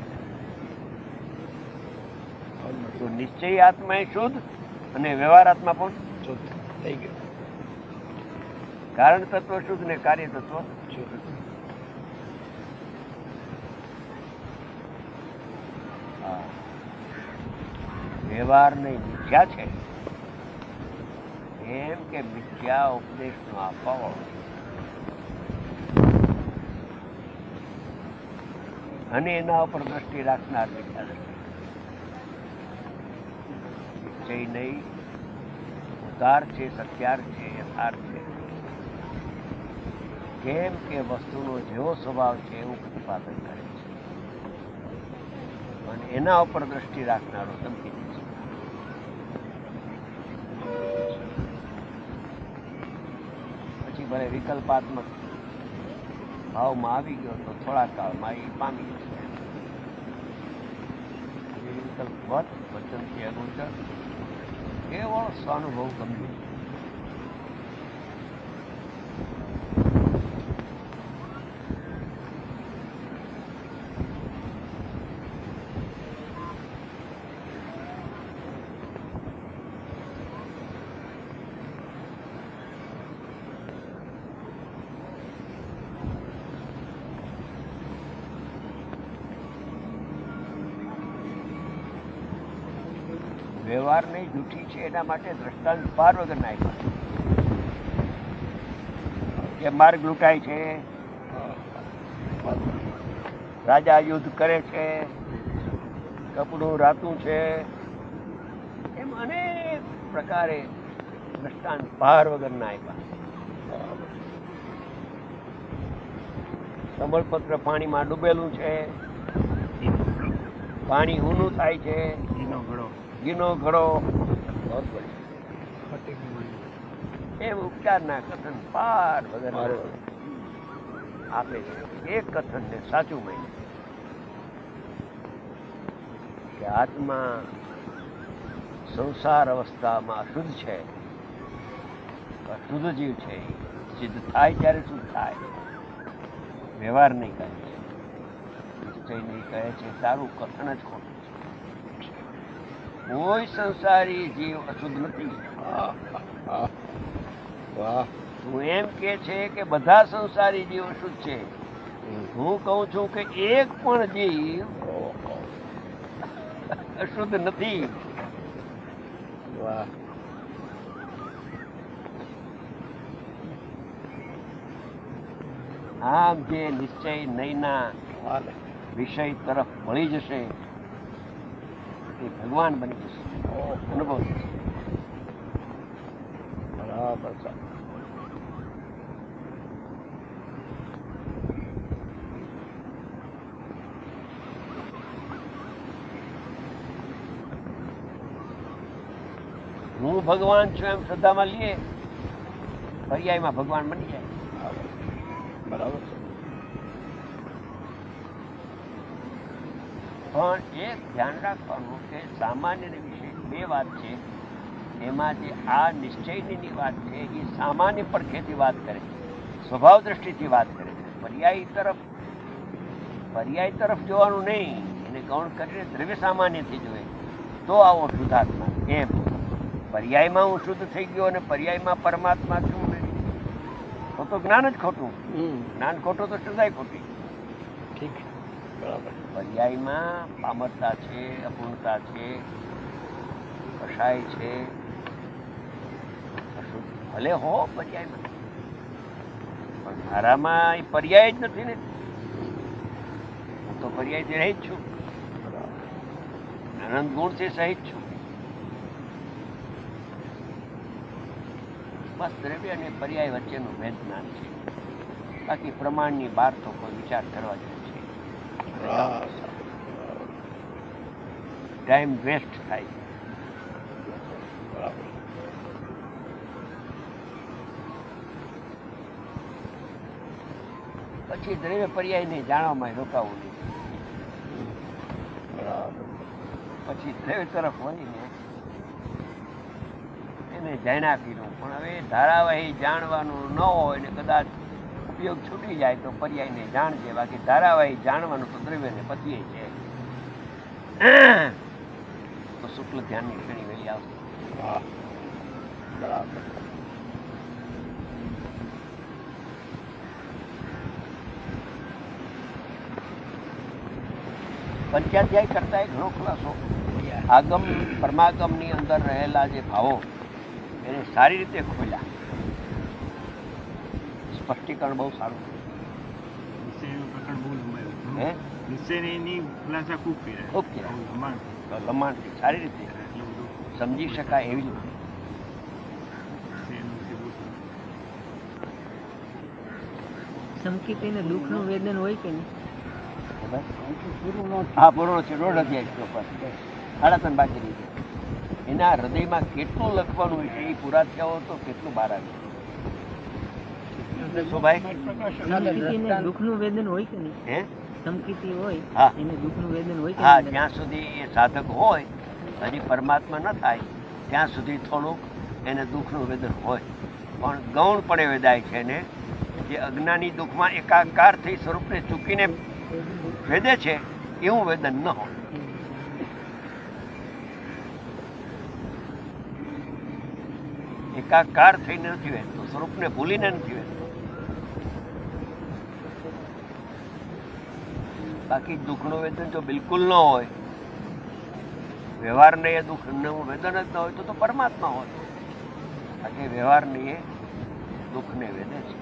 પર્યાય. તો નિશ્ચય આત્મા એ શુદ્ધ અને વ્યવહાર આત્મા પણ શુદ્ધ થઈ ગયું. કારણ તત્વ શુદ્ધ ને કાર્ય તત્વ શુદ્ધ. હા, વ્યવહાર ને મિથ્યા છે એમ કે મિથ્યા ઉપદેશ નો આપવા અને એના ઉપર દ્રષ્ટિ રાખનાર મિથ્યા દ્રષ્ટિ. નિશ્ચય નહીં, ઉતાર છે, સત્યાર છે, યથાર્થ છે. કેમ કે વસ્તુનો જેવો સ્વભાવ છે એવું પ્રતિપાદન કરે છે અને એના ઉપર દ્રષ્ટિ રાખનારો સંકેત છે. પછી ભલે વિકલ્પાત્મક ભાવમાં આવી ગયો તો થોડા કાળમાં એ પામી જશે. એ વિકલ્પવત વચનથી અગોચર કેવળ સ્વાનુભવ ગમ્યું. વ્યવહાર નહીં જૂઠી છે એના માટે દ્રષ્ટાંત પાર વગર ના આપ્યા કે માર્ગ લૂંટાય છે, રાજા યુદ્ધ કરે છે, કપડું રાતું છે, એમ અનેક પ્રકારે દ્રષ્ટાંત પાર વગર ના આપ્યા. કમળપત્ર પાણીમાં ડૂબેલું છે, પાણી ઊનું થાય છે, ઘીનો ઘડો એમ ઉપચારના કથન પાર વગર આપે છે. એક કથનને સાચું માને કે આત્મા સંસાર અવસ્થામાં અશુદ્ધ છે, અશુદ્ધ જીવ છે. સિદ્ધ થાય ત્યારે શુદ્ધ થાય. વ્યવહાર નહીં કહે છે, નિશ્ચય નહીં કહે છે, તારું કથન જ ખોટું. કોઈ સંસારી જીવ અશુદ્ધ નથી. તું એમ કે છે કે બધા સંસારી જીવ અશુદ્ધ છે. હું કહું છું કે એક પણ જીવ અશુદ્ધ નથી. આમ જે નિશ્ચય નહીંના વિષય તરફ વળી જશે એ ભગવાન બની જશે, અનુભવ થશે. બરાબર. હું ભગવાન છું એમ શ્રદ્ધામાં લઈએ, પર્યાયમાં ભગવાન બની જાય. બરાબર છે. પણ એક ધ્યાન રાખવાનું કે સામાન્ય વિશે બે વાત છે. એમાં જે આ નિશ્ચયની વાત છે એ સામાન્ય પડખેથી વાત કરે છે, સ્વભાવ દ્રષ્ટિથી વાત કરે છે. પર્યાય તરફ પર્યાય તરફ જોવાનું નહીં, એને ગૌણ કરીને દ્રવ્ય સામાન્યથી જોઈએ તો આવો શુદ્ધાત્મા. એમ પર્યાયમાં હું શુદ્ધ થઈ ગયો અને પર્યાયમાં પરમાત્મા છું ને તો તો જ્ઞાન જ ખોટું. જ્ઞાન ખોટું તો શ્રદ્ધા ખોટી. ઠીક, બરાબર. પર્યાયમાં પામરતા છે, અપૂર્ણતા છે, કષાય છે, ભલે હો પર્યાયમાં, પણ મારામાં એ પર્યાય જ નથી ને. હું તો પર્યાયથી રહિત છું, આનંદ ગુણથી સહિત છું. બસ દ્રવ્ય અને પર્યાય વચ્ચેનું ભેદ જ્ઞાન છે. બાકી પ્રમાણની બહાર તો કોઈ વિચાર કરવા જેવો છે. ટાઈમ વેસ્ટ થાય છે. પછી દ્રવ્ય પર્યાયને જાણવામાં રોકાવું નહીં. પછી દ્રવ્ય તરફ વળીને એને જાણ્યા કર્યું. પણ હવે ધારાવાહી જાણવાનું ન હોય ને કદાચ ઉપયોગ છૂટી જાય તો પર્યાયને જાણજે. બાકી ધારાવાહી જાણવાનું તો દ્રવ્યને પતિએ છે. તો શુક્લ ધ્યાનની શ્રેણી વહેલી આવશે. બરાબર. પંચાધ્યાય કરતા ઘણો ખુલાસો. આગમ પરમાગમની અંદર રહેલા જે ભાવો એને સારી રીતે ખોલ્યા. સ્પષ્ટીકરણ બહુ સારું. હે નિશ્ચયની ખુલાસા ખૂબ કર્યા ખૂબ કર્યા. લંબાણ તો લંબાણ સારી રીતે એટલું બધું સમજી શકાય એવી રીતે. નિશ્ચયનું છે બહુ સરસ. સમકીતીને દુઃખનું વેદન હોય કે નહીં? હા પૂર્ણ છે દોઢ અધ્યાય છે ઉપર સાડા ત્રણ બાકી રહી છે. એના હૃદયમાં કેટલું લખવાનું હોય છે એ પૂરા થયા હોય તો કેટલું બહાર આવે. શું ભાઈ? સમકીતીને દુઃખનું વેદન હોય કે નહીં? હે સમકીતી હોય હા. એને દુઃખનું વેદન હોય કે હા નહીં? જ્યાં સુધી એ સાધક હોય હજી પરમાત્મા ન થાય ત્યાં સુધી થોડુંક એને દુઃખનું વેદન હોય, પણ ગૌણપણે વેદાય છે એને. જે અજ્ઞાની દુઃખમાં એકાકાર થઈ સ્વરૂપને ચૂકીને વેદે છે એવું વેદન ન હોય. એકાકાર થઈને નથી વેચતું, સ્વરૂપને ભૂલીને નથી વેચતું. બાકી દુઃખનું વેદન જો બિલકુલ ન હોય, વ્યવહારને એ દુઃખનું વેદન જ ન હોય તો તો પરમાત્મા હોય. બાકી વ્યવહારને એ દુઃખને વેદે છે.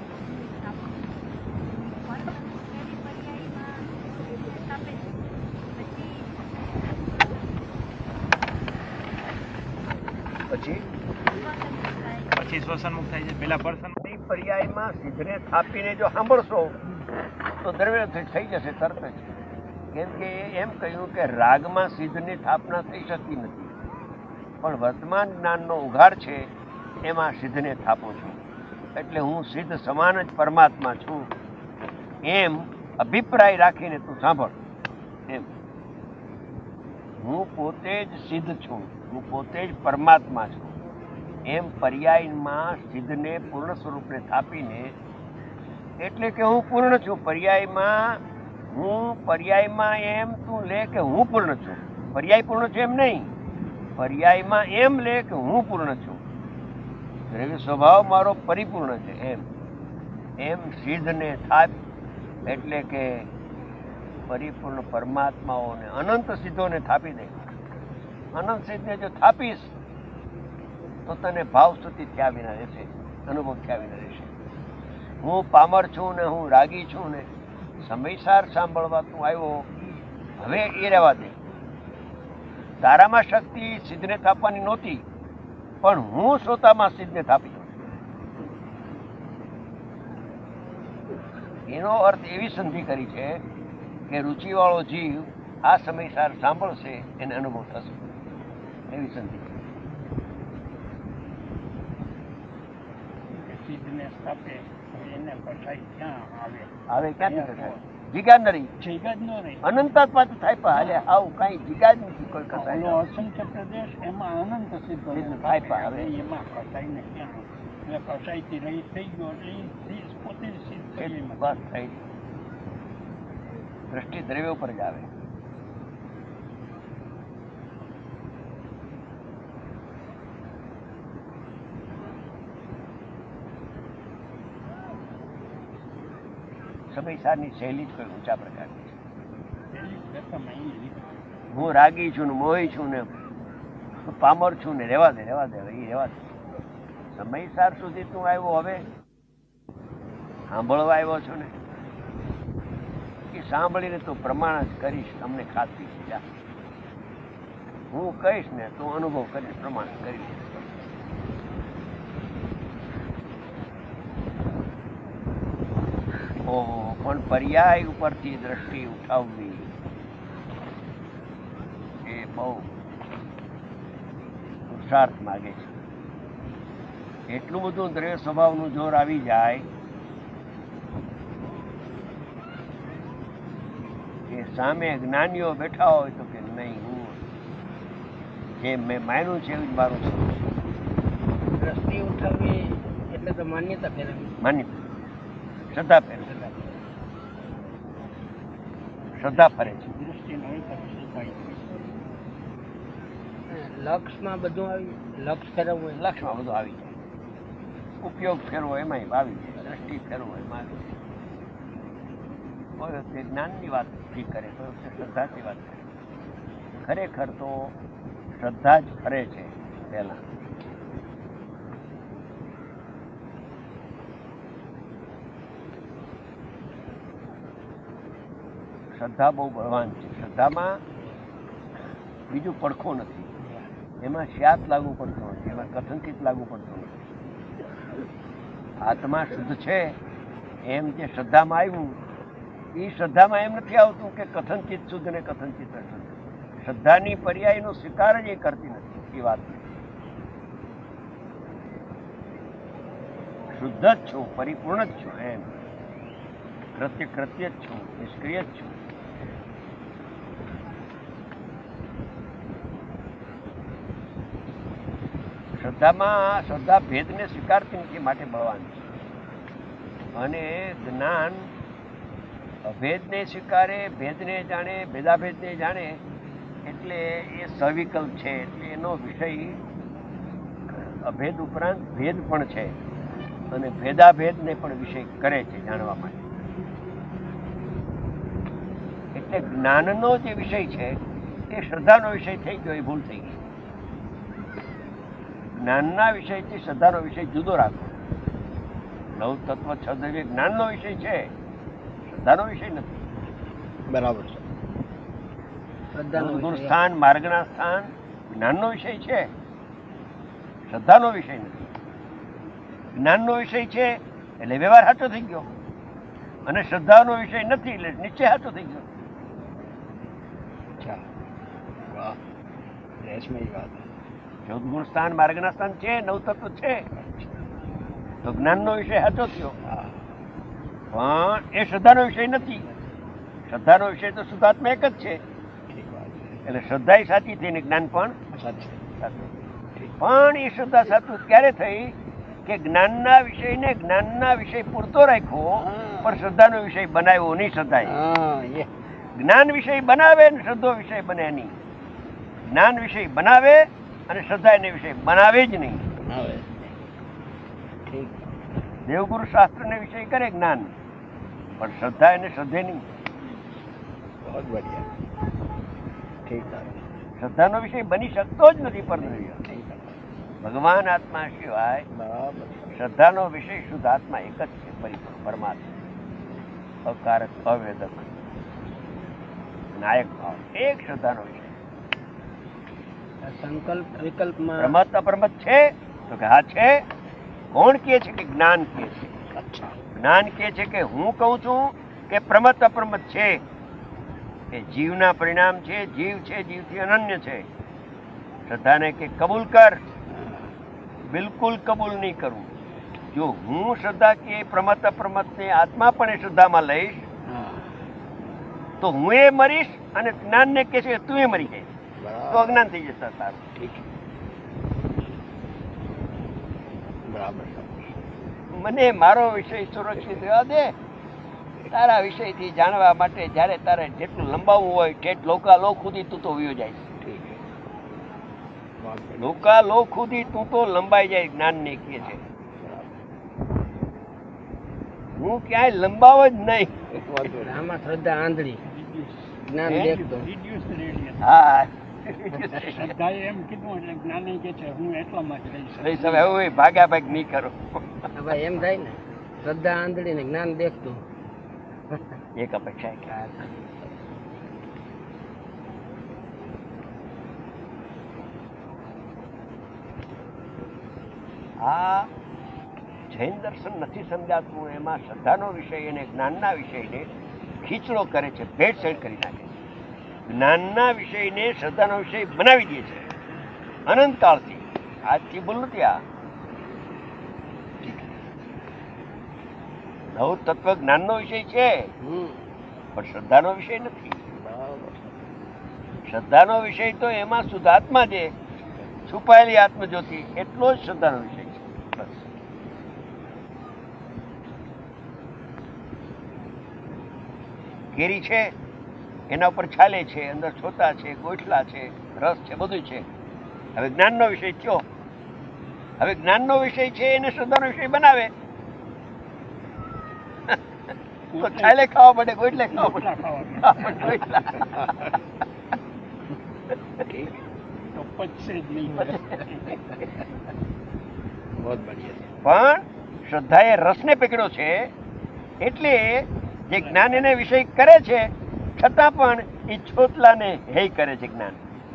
પછી પછી શ્વસન મુક્ત થાય છે પેલા પર્સન એ પર્યાયમાં સિદ્ધને થાપીને જો સાંભળશો તો દ્રવ્ય થઈ થઈ જશે તરત જ. કેમ કે એ એમ કહ્યું કે રાગમાં સિદ્ધની સ્થાપના થઈ શકતી નથી, પણ વર્તમાન જ્ઞાનનો ઉઘાડ છે એમાં સિદ્ધને થાપું છું, એટલે હું સિદ્ધ સમાન જ પરમાત્મા છું એમ અભિપ્રાય રાખીને તું સાંભળ. એમ હું પોતે જ સિદ્ધ છું, હું પોતે જ પરમાત્મા છું એમ પર્યાયમાં સિદ્ધને પૂર્ણ સ્વરૂપને થાપીને, એટલે કે હું પૂર્ણ છું. પર્યાયમાં હું પર્યાયમાં એમ તું લે કે હું પૂર્ણ છું. પર્યાય પૂર્ણ છે એમ નહીં, પર્યાયમાં એમ લે કે હું પૂર્ણ છું. દ્રવ્ય સ્વભાવ મારો પરિપૂર્ણ છે એમ એમ સિદ્ધને થાપ, એટલે કે પરિપૂર્ણ પરમાત્માઓને અનંત સિદ્ધોને થાપી દે. અનંત સિદ્ધને જો થાપીશ તો તને ભાવ સ્તુતિ થયા વિના રહેશે, અનુભવ થયા વિના રહેશે. હું પામર છું ને હું રાગી છું ને સમયસાર સાંભળવા તું આવ્યો, હવે એ રહેવા દે. તારામાં શક્તિ સિદ્ધને થાપવાની નહોતી, પણ હું શ્રોતામાં સિદ્ધને થાપી દઉં. એનો અર્થ એવી સંધિ કરી છે કે રુચિવાળો જીવ આ સમયસાર સાંભળશે એને અનુભવ થશે, એવી સંધિ. સિદ્ધને સ્થાપે એને કસાઈ ક્યાં આવે? આવે ક્યાંથી કસાય? જીગા નરી જગ્યા જ ન રહી. અનંત જ પાછું થાય પણ હાલે આવું કઈ જીગા જ નથી કોઈ ઓલો કસાય. અસંખ્ય પ્રદેશ એમાં અનંત સિદ્ધો સિદ્ધ થાય પણ હવે. એમાં કસાઈને ક્યાં? એટલે કસાઈથી રહી થઈ ગયો એટલે ઈ સિદ્ધ પોતે જ સિદ્ધ એ કરી એમાં. બસ થઈ દ્રષ્ટિ દ્રવ્ય ઉપર જ આવે. સમયસારની શૈલી જ કોઈ ઊંચા પ્રકારની છે. પેલી પ્રથમ અહીં લીધી. હું રાગી છું ને મોહી છું ને પામર છું ને રહેવા દે રહેવા દે હવે એ રહેવા દે. સમયસાર સુધી તું આવ્યો, હવે સાંભળવા આવ્યો છો ને એ સાંભળીને તું પ્રમાણ જ કરીશ, અમને ખાતરી છે. જા હું કહીશ ને તું અનુભવ કરીશ, પ્રમાણ કરીશ. ઓહો, પણ પર્યાય ઉપરથી દ્રષ્ટિ ઉઠાવવી એ બહુ પુરુષાર્થ માગે છે. એટલું બધું દ્રવ્ય સ્વભાવનું જોર આવી જાય કે સામે જ્ઞાનીઓ બેઠા હોય તો કે નહીં, હું જે મેં માન્યું છે એવું જ મારું છે. દ્રષ્ટિ ઉઠાવવી એટલે તો માન્યતા ફેરવવી. માની શ્રદ્ધા ફેરે, શ્રદ્ધા ફરે છે. દૃષ્ટિ ન હોય તો સિદ્ધાય. લક્ષમાં બધું આવી, લક્ષ ફેરવવું હોય. લક્ષમાં બધું આવી જાય. ઉપયોગ ફેરવો એમાં આવી જાય, દ્રષ્ટિ ફેરવો એમાં આવી જાય. કોઈ વખતે જ્ઞાનની વાત ઠીક કરે, કોઈ વખતે શ્રદ્ધાની વાત કરે. ખરેખર તો શ્રદ્ધા જ ફરે છે પહેલા. શ્રદ્ધા બહુ બળવાન છે. શ્રદ્ધામાં બીજું પડખું નથી, એમાં શ્યાત લાગુ પડતો નથી, એમાં કથનચિત લાગુ પડતું નથી. આત્મા શુદ્ધ છે એમ જે શ્રદ્ધામાં આવ્યું એ શ્રદ્ધામાં એમ નથી આવતું કે કથનચિત શુદ્ધ ને કથનચિત અશુદ્ધ. શ્રદ્ધાની પર્યાયનો સ્વીકાર જ એ કરતી નથી. એ વાત શુદ્ધ જ છું, પરિપૂર્ણ જ છું, એમ કૃત્ય કૃત્ય જ છું, નિષ્ક્રિય જ છું. શ્રદ્ધામાં શ્રદ્ધા ભેદને સ્વીકારતી નથી, માટે બળવાન છે. અને જ્ઞાન અભેદને સ્વીકારે, ભેદને જાણે, ભેદાભેદને જાણે, એટલે એ સવિકલ્પ છે. એટલે એનો વિષય અભેદ ઉપરાંત ભેદ પણ છે અને ભેદાભેદને પણ વિષય કરે છે જાણવા માટે. એટલે જ્ઞાનનો જે વિષય છે એ શ્રદ્ધાનો વિષય થઈ ગયો, એ ભૂલ થઈ ગઈ. જ્ઞાનના વિષયથી શ્રદ્ધાનો વિષય જુદો રાખો. નવ તત્વ છ દ્રવ્ય જ્ઞાનનો વિષય છે, શ્રદ્ધાનો વિષય નથી. બરાબર છે. સદગુણ સ્થાન, માર્ગના સ્થાન જ્ઞાનનો વિષય છે, શ્રદ્ધાનો વિષય નથી. જ્ઞાનનો વિષય છે એટલે વ્યવહાર સાચો થઈ ગયો, અને શ્રદ્ધાનો વિષય નથી એટલે નિશ્ચય સાચો થઈ ગયો. સદગુણ સ્થાન, માર્ગના સ્થાન છે, નવ તત્વ છે, તો જ્ઞાનનો વિષય સાચો થયો. પણ એ શ્રદ્ધાનો વિષય નથી. શ્રદ્ધાનો વિષય તો શુદ્ધાત્મા એક જ છે, એટલે શ્રદ્ધા સાચી થઈ ને જ્ઞાન પણ સાચું. પણ એ શ્રદ્ધા સાચું ક્યારે થઈ કે જ્ઞાનના વિષયને જ્ઞાનના વિષય પૂરતો રાખ્યો, પણ શ્રદ્ધાનો વિષય બનાવ્યો નહીં. શ્રદ્ધાએ જ્ઞાન વિષય બનાવે ને શ્રદ્ધો વિષય બને નહીં. જ્ઞાન વિષય બનાવે અને શ્રદ્ધા એને વિષય બનાવે જ નહીં. દેવગુરુ શાસ્ત્ર ને વિષય કરે જ્ઞાન, પણ શ્રદ્ધા એને શ્રદ્ધે નહીં. શ્રદ્ધાનો વિષય બની શકતો જ નથી. પર ભગવાન આત્મા સિવાય શ્રદ્ધાનો વિષય શુદ્ધ આત્મા એક જ છે, પરિપૂર્ણ પરમાત્મા, અકારક, અવેદક, નાયક ભાવ, એક શ્રદ્ધાનો વિષય. સંકલ્પ વિકલ્પમાં પ્રમત અપ્રમત છે તો કે હા છે. કોણ કહે છે કે જ્ઞાન કહે છે? જ્ઞાન કહે છે કે હું કહું છું કે પ્રમત અપ્રમત છે, એ જીવના પરિણામ છે, જીવ છે, જીવથી અનન્ય છે. શ્રદ્ધાને કે કબૂલ કર, બિલકુલ કબૂલ નહીં કરું. જો હું શ્રદ્ધા કે પ્રમત અપ્રમતને આત્મા પણ એ શ્રદ્ધામાં લઈશ તો હું એ મરીશ, અને જ્ઞાનને કહે છે તું એ મરી જઈશ, તો અજ્ઞાન થઈ જશે તારું. મને મારો વિષય સુરક્ષિત રહેવા દે. તારા વિષયથી જાણવા માટે જ્યારે તારે જેટલું લંબાવવું હોય ઠેઠ લોકાલોક સુધી તું તો વયો જાય. લોકાલોક સુધી તું તો લંબાઈ જાય. જ્ઞાનને કહે છે હું ક્યાંય લંબાવ જ નહીં. આમાં શ્રદ્ધા આંધળી, જ્ઞાન દેખતો. હા, શ્રદ્ધાએ એમ કીધું એટલે જ્ઞાની કે છે હું એટલામાં જ રહીશ. રહીશ. હવે હવે ભાગા ભાગ નહીં કરો. હવે એમ થાય ને, શ્રદ્ધા આંધળી ને જ્ઞાન દેખતું. એક અપેક્ષા કે આ જૈન દર્શન નથી સમજાતું. એમાં શ્રદ્ધાનો વિષય અને જ્ઞાનના વિષયને ખીચડો કરે છે, ભેળસેળ કરી નાખે છે. જ્ઞાનના વિષયને શ્રદ્ધાનો વિષય બનાવી દે છે અનંતકાળથી. આજથી ભૂલ નથી. આ નવ તત્વ જ્ઞાનનો વિષય છે, પણ શ્રદ્ધાનો વિષય નથી. શ્રદ્ધાનો વિષય તો એમાં શુદ્ધાત્મા જે છુપાયેલી આત્મજ્યોતિ, એટલો જ શ્રદ્ધાનો વિષય છે. બસ. કેરી છે, એના ઉપર છાલે છે, અંદર છોતા છે, ગોઠલા છે, રસ છે, બધું છે. હવે જ્ઞાનનો વિષય કયો? હવે જ્ઞાનનો વિષય છે એને શ્રદ્ધાનો વિષય બનાવે તો છાલે ખાવા પડે, ગોઠલે ખાવા પડે. તો પચશે જ નહીં. પણ શ્રદ્ધાએ રસને પકડ્યો છે, એટલે જે જ્ઞાન એને વિષય કરે છે છતાં પણ એ છોટલાને હે કરે છે જ્ઞાન,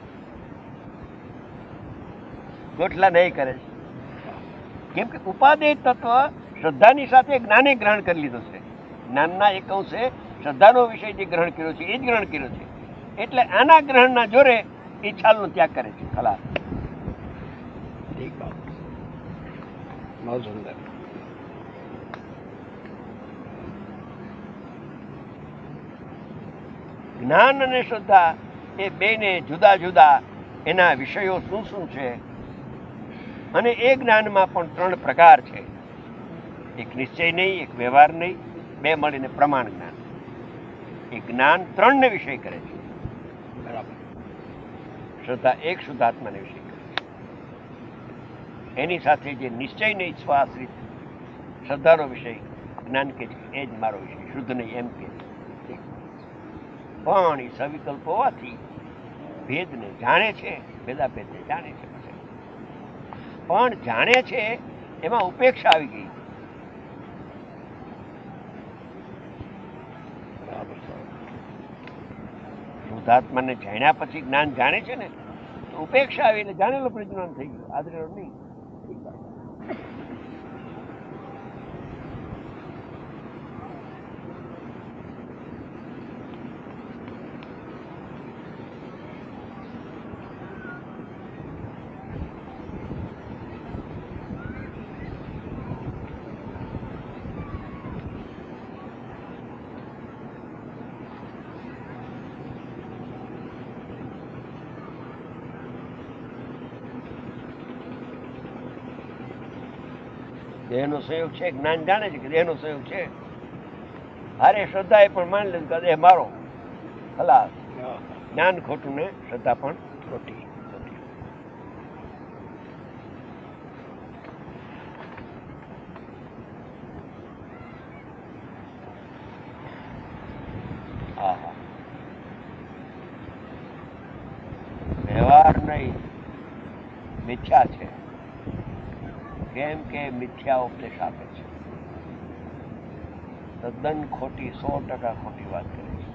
ગોઠલાને હે કરે છે. કેમ કે ઉપાદેય તત્વ શ્રદ્ધાની સાથે જ્ઞાને ગ્રહણ કરી લીધું છે. જ્ઞાનના એક અંશે શ્રદ્ધાનો વિષય જે ગ્રહણ કર્યો છે એ જ ગ્રહણ કર્યો છે. એટલે આના ગ્રહણના જોરે એ છાલનો ત્યાગ કરે છે. ખલાસ. ઠીક બાબુ, બહુ સુંદર. જ્ઞાન અને શ્રદ્ધા એ બેને જુદા જુદા એના વિષયો શું શું છે, અને એ જ્ઞાનમાં પણ ત્રણ પ્રકાર છે. એક નિશ્ચય નહીં, એક વ્યવહાર નહીં, બે મળીને પ્રમાણ જ્ઞાન. એ જ્ઞાન ત્રણને વિષય કરે છે. બરાબર. શ્રદ્ધા એક શુદ્ધાત્માને વિષય કરે છે. એની સાથે જે નિશ્ચય નહીં સ્વાશ્રિત શ્રદ્ધાનો વિષય જ્ઞાન કે છે એ જ મારો વિષય, શુદ્ધ નહીં એમ કે છે. પણ એ સવિકલ્પ હોવાથી ભેદને જાણે છે, ભેદાભેદને જાણે છે. પણ જાણે છે એમાં ઉપેક્ષા આવી ગઈ. શુદ્ધાત્માને જાણ્યા પછી જ્ઞાન જાણે છે ને, તો ઉપેક્ષા આવી એટલે જાણેલો પરિજ્ઞાન થઈ ગયું, આદરેલો નહીં. દેહનો સંયોગ છે, જ્ઞાન જાણે છે કે દેહનો સંયોગ છે. હારે શ્રદ્ધા એ પણ માની લીધું કે દેહ મારો. ખલાસ. જ્ઞાન ખોટું ને શ્રદ્ધા પણ ખોટી. આહા, વ્યવહાર નહીં, મિથ્યા છે. કેમ કે મિથ્યા ઉપદેશ આપે છે. તદ્દન ખોટી, સો ટકા ખોટી વાત કરે છે.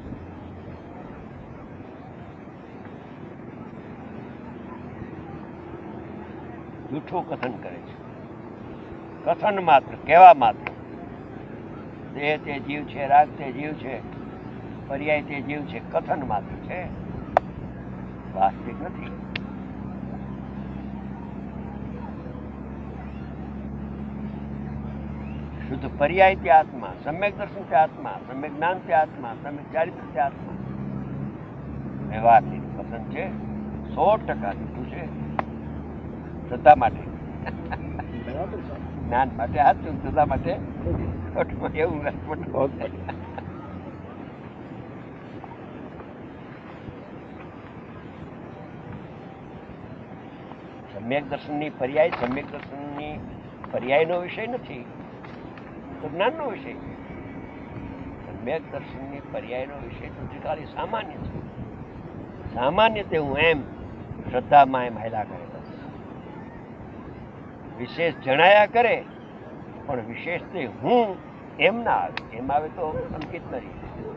જૂઠું કથન કરે છે. કથન માત્ર, કહેવા માત્ર. દેહ તે જીવ છે, રાગ તે જીવ છે, પર્યાય તે જીવ છે, કથન માત્ર છે, વાસ્તવિક નથી. શુદ્ધ પર્યાય તે આત્મા, સમ્યક દર્શન તે આત્મા, સમ્યક જ્ઞાન તે આત્મા, સમ્યક ચારિત્ર તે આત્મા. વ્યવહારની પસંદ છે, સો ટકા જૂઠું છે. શ્રદ્ધા માટે, જ્ઞાન માટે સાચું, શ્રદ્ધા માટે એવું સમ્યક દર્શનની પર્યાય, સમ્યક દર્શનની પર્યાયનો વિષય નથી, તો જ્ઞાનનો વિષય છે. સમ્યક દર્શનની પર્યાયનો વિષય તો ખાલી સામાન્ય છે. સામાન્ય તે હું એમ શ્રદ્ધામાં એમ હેલા કરે, વિશેષ જણાયા કરે, પણ વિશેષ તે હું એમ ના આવે. એમ આવે તો અંકિત નથી.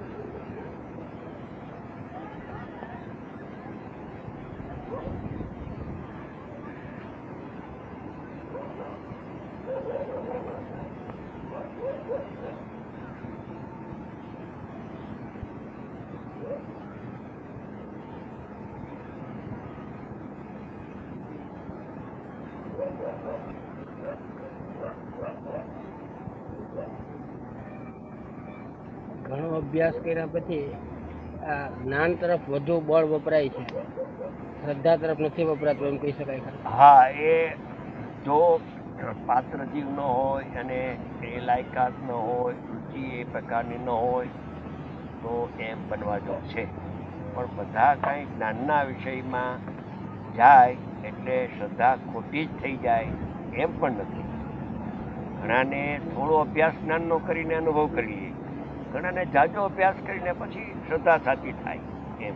ઘણો અભ્યાસ કર્યા પછી આ જ્ઞાન તરફ વધુ બળ વપરાય છે, શ્રદ્ધા તરફ નથી વપરાતું એમ કહી શકાય ખરું? હા, એ જો પાત્ર જીવ ન હોય અને એ લાયકાત ન હોય, રુચિ એ પ્રકારની ન હોય તો એમ બનવા જો છે. પણ બધા કાંઈ જ્ઞાનના વિષયમાં જાય એટલે શ્રદ્ધા ખોટી જ થઈ જાય એમ પણ નથી. ઘણાને થોડો અભ્યાસ જ્ઞાનનો કરીને અનુભવ કરી લઈએ, ઘણાને જાજો અભ્યાસ કરીને પછી શ્રદ્ધા સાચી થાય એમ.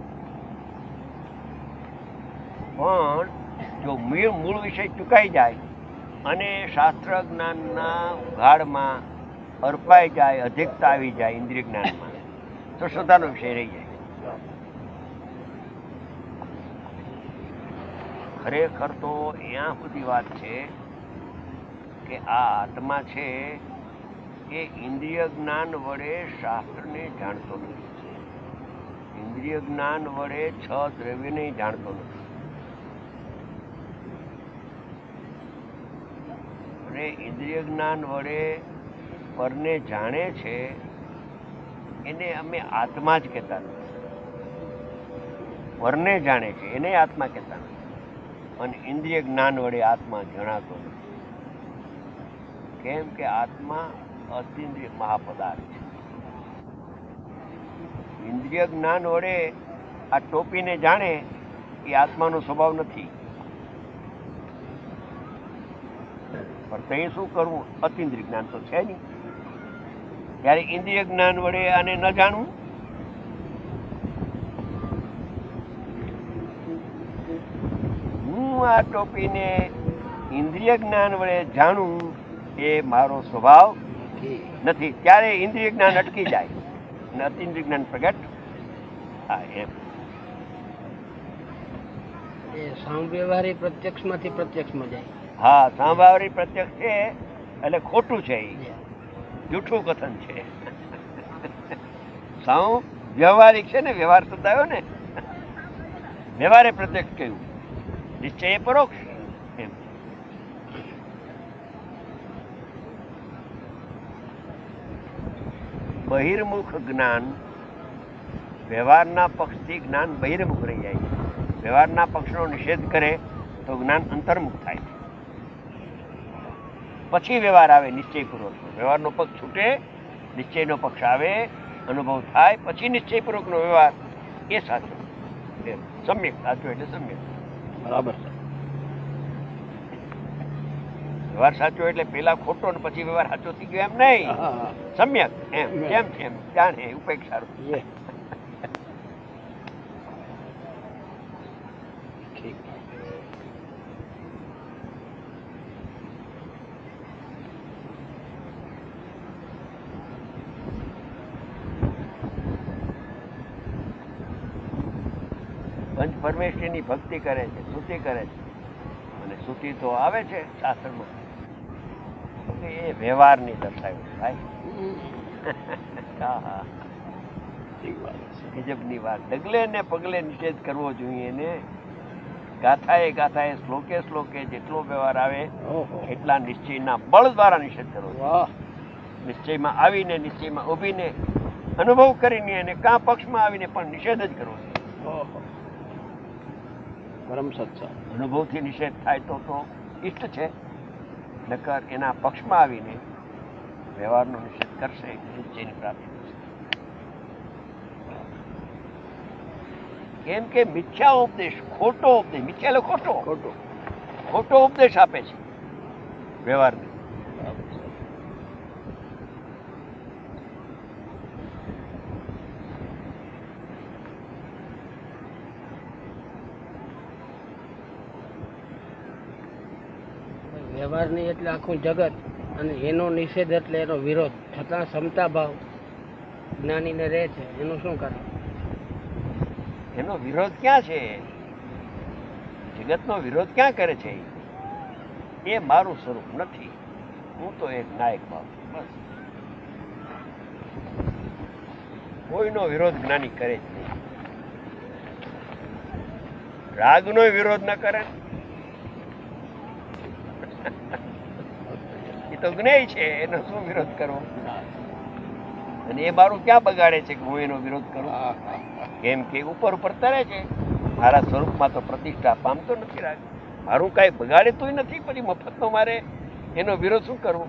પણ જો મૂળ વિષય ચૂકાઈ જાય અને શાસ્ત્ર જ્ઞાનના ઉઘાડમાં અર્પાઈ જાય, અધિકતા આવી જાય ઇન્દ્રિય જ્ઞાનમાં, તો શ્રદ્ધાનો વિષય રહી જાય. ખરેખર તો અહીંયા સુધી વાત છે કે આ આત્મા છે એ ઇન્દ્રિય જ્ઞાન વડે શાસ્ત્રને જાણતો નથી. ઇન્દ્રિય જ્ઞાન વડે છ દ્રવ્યને જાણતો નથી. અને ઇન્દ્રિય જ્ઞાન વડે પરને જાણે છે એને અમે આત્મા જ કહેતા નથી. પરને જાણે છે એને આત્મા કહેતા નથી. અને ઇન્દ્રિય જ્ઞાન વડે આત્મા જણાતો નથી. કેમ કે આત્મા અતિન્દ્રિય મહાપદાર્થ છે. ઇન્દ્રિય જ્ઞાન વડે આ ટોપીને જાણે એ આત્માનો સ્વભાવ નથી. પણ તે શું કરવું? અતિન્દ્રિય જ્ઞાન તો છે નહીં. ત્યારે ઇન્દ્રિય જ્ઞાન વડે આને ન જાણવું. હું આ ટોપીને ઇન્દ્રિય જ્ઞાન વડે જાણું એ મારો સ્વભાવ નથી. ત્યારે ઇન્દ્રિય જ્ઞાન અટકી જાય અને અતિન્દ્રિય જ્ઞાન પ્રગટ થાય. એમ એ સામવ્યવહારી પ્રત્યક્ષમાંથી પ્રત્યક્ષમાં જાય. હા, સાંભાવરી પ્રત્યક્ષ છે એટલે ખોટું છે. એ જૂઠું કથન છે. સાવ વ્યવહારિક છે ને, વ્યવહાર શબ્દ આવ્યો ને, વ્યવહારે પ્રત્યક્ષ કહ્યું, નિશ્ચય એ પરોક્ષ. એમ બહિર્મુખ જ્ઞાન વ્યવહારના પક્ષથી જ્ઞાન બહિર્મુખ રહી જાય છે. વ્યવહારના પક્ષનો નિષેધ કરે તો જ્ઞાન અંતર્મુખ થાય છે. પછી વ્યવહાર આવે નિશ્ચયપૂર્વક. વ્યવહારનો પક્ષ છૂટે, નિશ્ચયનો પક્ષ આવે, અનુભવ થાય, પછી નિશ્ચયપૂર્વકનો વ્યવહાર એ સાચો. એમ સમ્યક સાચો એટલે સમ્યક. બરાબર છે. વ્યવહાર સાચો એટલે પેલા ખોટો ને પછી વ્યવહાર સાચો થઈ ગયો એમ નહીં. સમ્યક એમ કેમ છે એમ જાણે ઉપેક્ષા. પંચ પરમેશ્વરની ભક્તિ કરે છે, સ્તુતિ કરે છે. અને સ્તુતિ તો આવે છે શાસ્ત્રમાં કે એ વ્યવહારની દર્શાવ્યું ભાઈ. હા હા, ગજબની વાત. ડગલે ને પગલે નિષેધ કરવો જોઈએ ને. ગાથાએ ગાથાએ શ્લોકે શ્લોકે જેટલો વ્યવહાર આવે એટલા નિશ્ચયના બળ દ્વારા નિષેધ કરવો જોઈએ. નિશ્ચયમાં આવીને, નિશ્ચયમાં ઊભીને, અનુભવ કરીને અને કાં પક્ષમાં આવીને પણ નિષેધ જ કરવો જોઈએ. પરમ સત્ય. અનુભવથી નિષેધ થાય તો તો ઇષ્ટ છે, નકર એના પક્ષમાં આવીને વ્યવહારનો નિષેધ કરશે નિશ્ચયની પ્રાપ્તિ થશે. કેમ કે મિથ્યા ઉપદેશ, ખોટો ઉપદેશ, મિથ્યા એટલે ખોટો ખોટો ખોટો ઉપદેશ આપે છે વ્યવહારને. વ્યવહારની એટલે આખું જગત અને એનો નિષેધ એટલે એનો વિરોધ છતાં ક્ષમતા ભાવ જ્ઞાનીને રહે છે. એનું શું કારણ? એનો વિરોધ ક્યાં છે? જગતનો વિરોધ ક્યાં કરે છે? એ મારું સ્વરૂપ નથી. હું તો એક નાયક ભાવ છું. બસ. કોઈનો વિરોધ જ્ઞાની કરે જ નહીં. રાગનો વિરોધ ન કરે એ તો જ્ઞેય છે, એનો શું વિરોધ કરવો? અને એ મારું ક્યાં બગાડે છે કે હું એનો વિરોધ કરું? કેમ કે ઉપર ઉપર તરે છે. મારા સ્વરૂપમાં તો પ્રતિષ્ઠા પામતો નથી રાગ. મારું કાંઈ બગાડે તોય નથી, પછી મફતનો મારે એનો વિરોધ શું કરવો?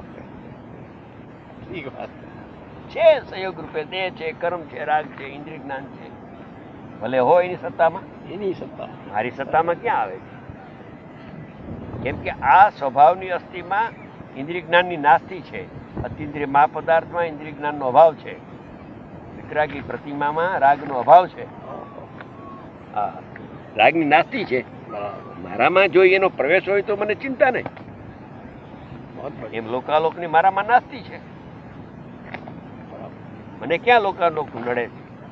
છે સંયોગ રૂપે દેહ છે, કર્મ છે, રાગ છે, ઇન્દ્રિય જ્ઞાન છે. ભલે હોય એની સત્તામાં, એની સત્તા મારી સત્તામાં ક્યાં આવે છે? કેમ કે આ સ્વભાવની અસ્થિમાં ઇન્દ્રિય જ્ઞાનની નાસ્તી છે. અતિન્દ્રિય મહાપદાર્થમાં ઇન્દ્રિય જ્ઞાનનો અભાવ છે. વિતરાગી પ્રતિમામાં રાગનો અભાવ છે. હા, રાગની નાસ્તી છે. મારામાં જો એનો પ્રવેશ હોય તો મને ચિંતા નહીં. એમ લોકાલોકની મારામાં નાસ્તી છે. મને ક્યાં લોકાલોક નડે છે?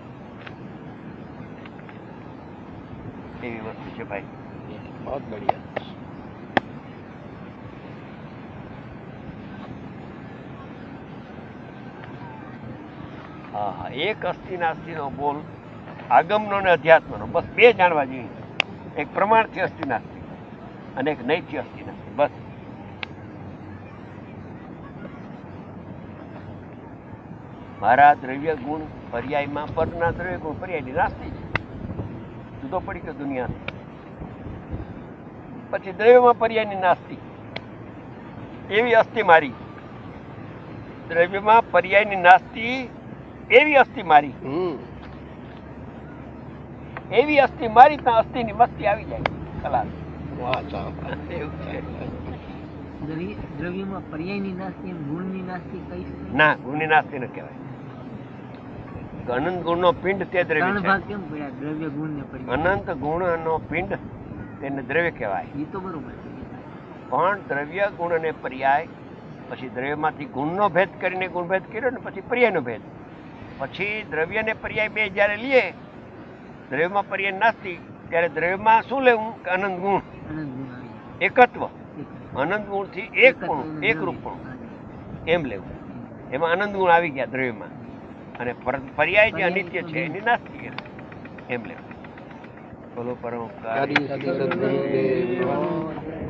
એવી વસ્તુ છે ભાઈ. બહુ બઢિયા. હા હા એક અસ્થિ નાસ્તિનો બોલ આગમનો ને અધ્યાત્મનો બસ બે જાણવા જેવી. એક પ્રમાણથી અસ્થિ નાસ્તિ અને એક નૈથી અસ્થિ નાસ્તિ બસ. મારા દ્રવ્ય ગુણ પર્યાયમાં પરના દ્રવ્ય ગુણ પર્યાયની નાસ્તિ છે. જુદો પડી ગયો દુનિયા. પછી દ્રવ્યમાં પર્યાયની નાસ્તિ એવી અસ્થિ મારી. દ્રવ્યમાં પર્યાયની નાસ્તિ એવી અસ્થિ મારી. હમ એવી અસ્થિ મારી ત્યાં અસ્થિની મસ્તી આવી જાય. ખલાસ. વાહ સાહેબ. એવું છે. દ્રવ્ય- દ્રવ્યમાં પર્યાયની નાસ્તી એમ ગુણની નાસ્તી કહી શકાય? ના ગુણની નાસ્તી ન કહેવાય. અનંત ગુણનો પિંડ તે દ્રવ્ય ત્રણ છે. ભાગ કેમ પડ્યા દ્રવ્ય ગુણ ને પર્યાય? અનંત ગુણનો પિંડ તેને દ્રવ્ય કહેવાય. એ તો બરોબર છે. પણ દ્રવ્ય ગુણ અને પર્યાય પછી દ્રવ્યમાંથી ગુણનો ભેદ કરીને ગુણભેદ કર્યો ને પછી પર્યાયનો ભેદ. પછી દ્રવ્ય ને પર્યાય બે જ્યારે લઈએ દ્રવ્યમાં પર્યાય નાસ્તી ત્યારે દ્રવ્યમાં શું લેવું કે અનંત ગુણ અનંત ગુણ આવી એકત્વ. જાય. અનંત ગુણથી એક ગુણ એક રૂપણું એમ લેવું. એમાં આનંદ ગુણ આવી ગયા દ્રવ્યમાં અને પર- પર્યાય જે અનિત્ય છે એની નાસ્તી કહેવાય. એમ લેવું. બોલો પરોપકાર. આદિ સદગુરુદેવ.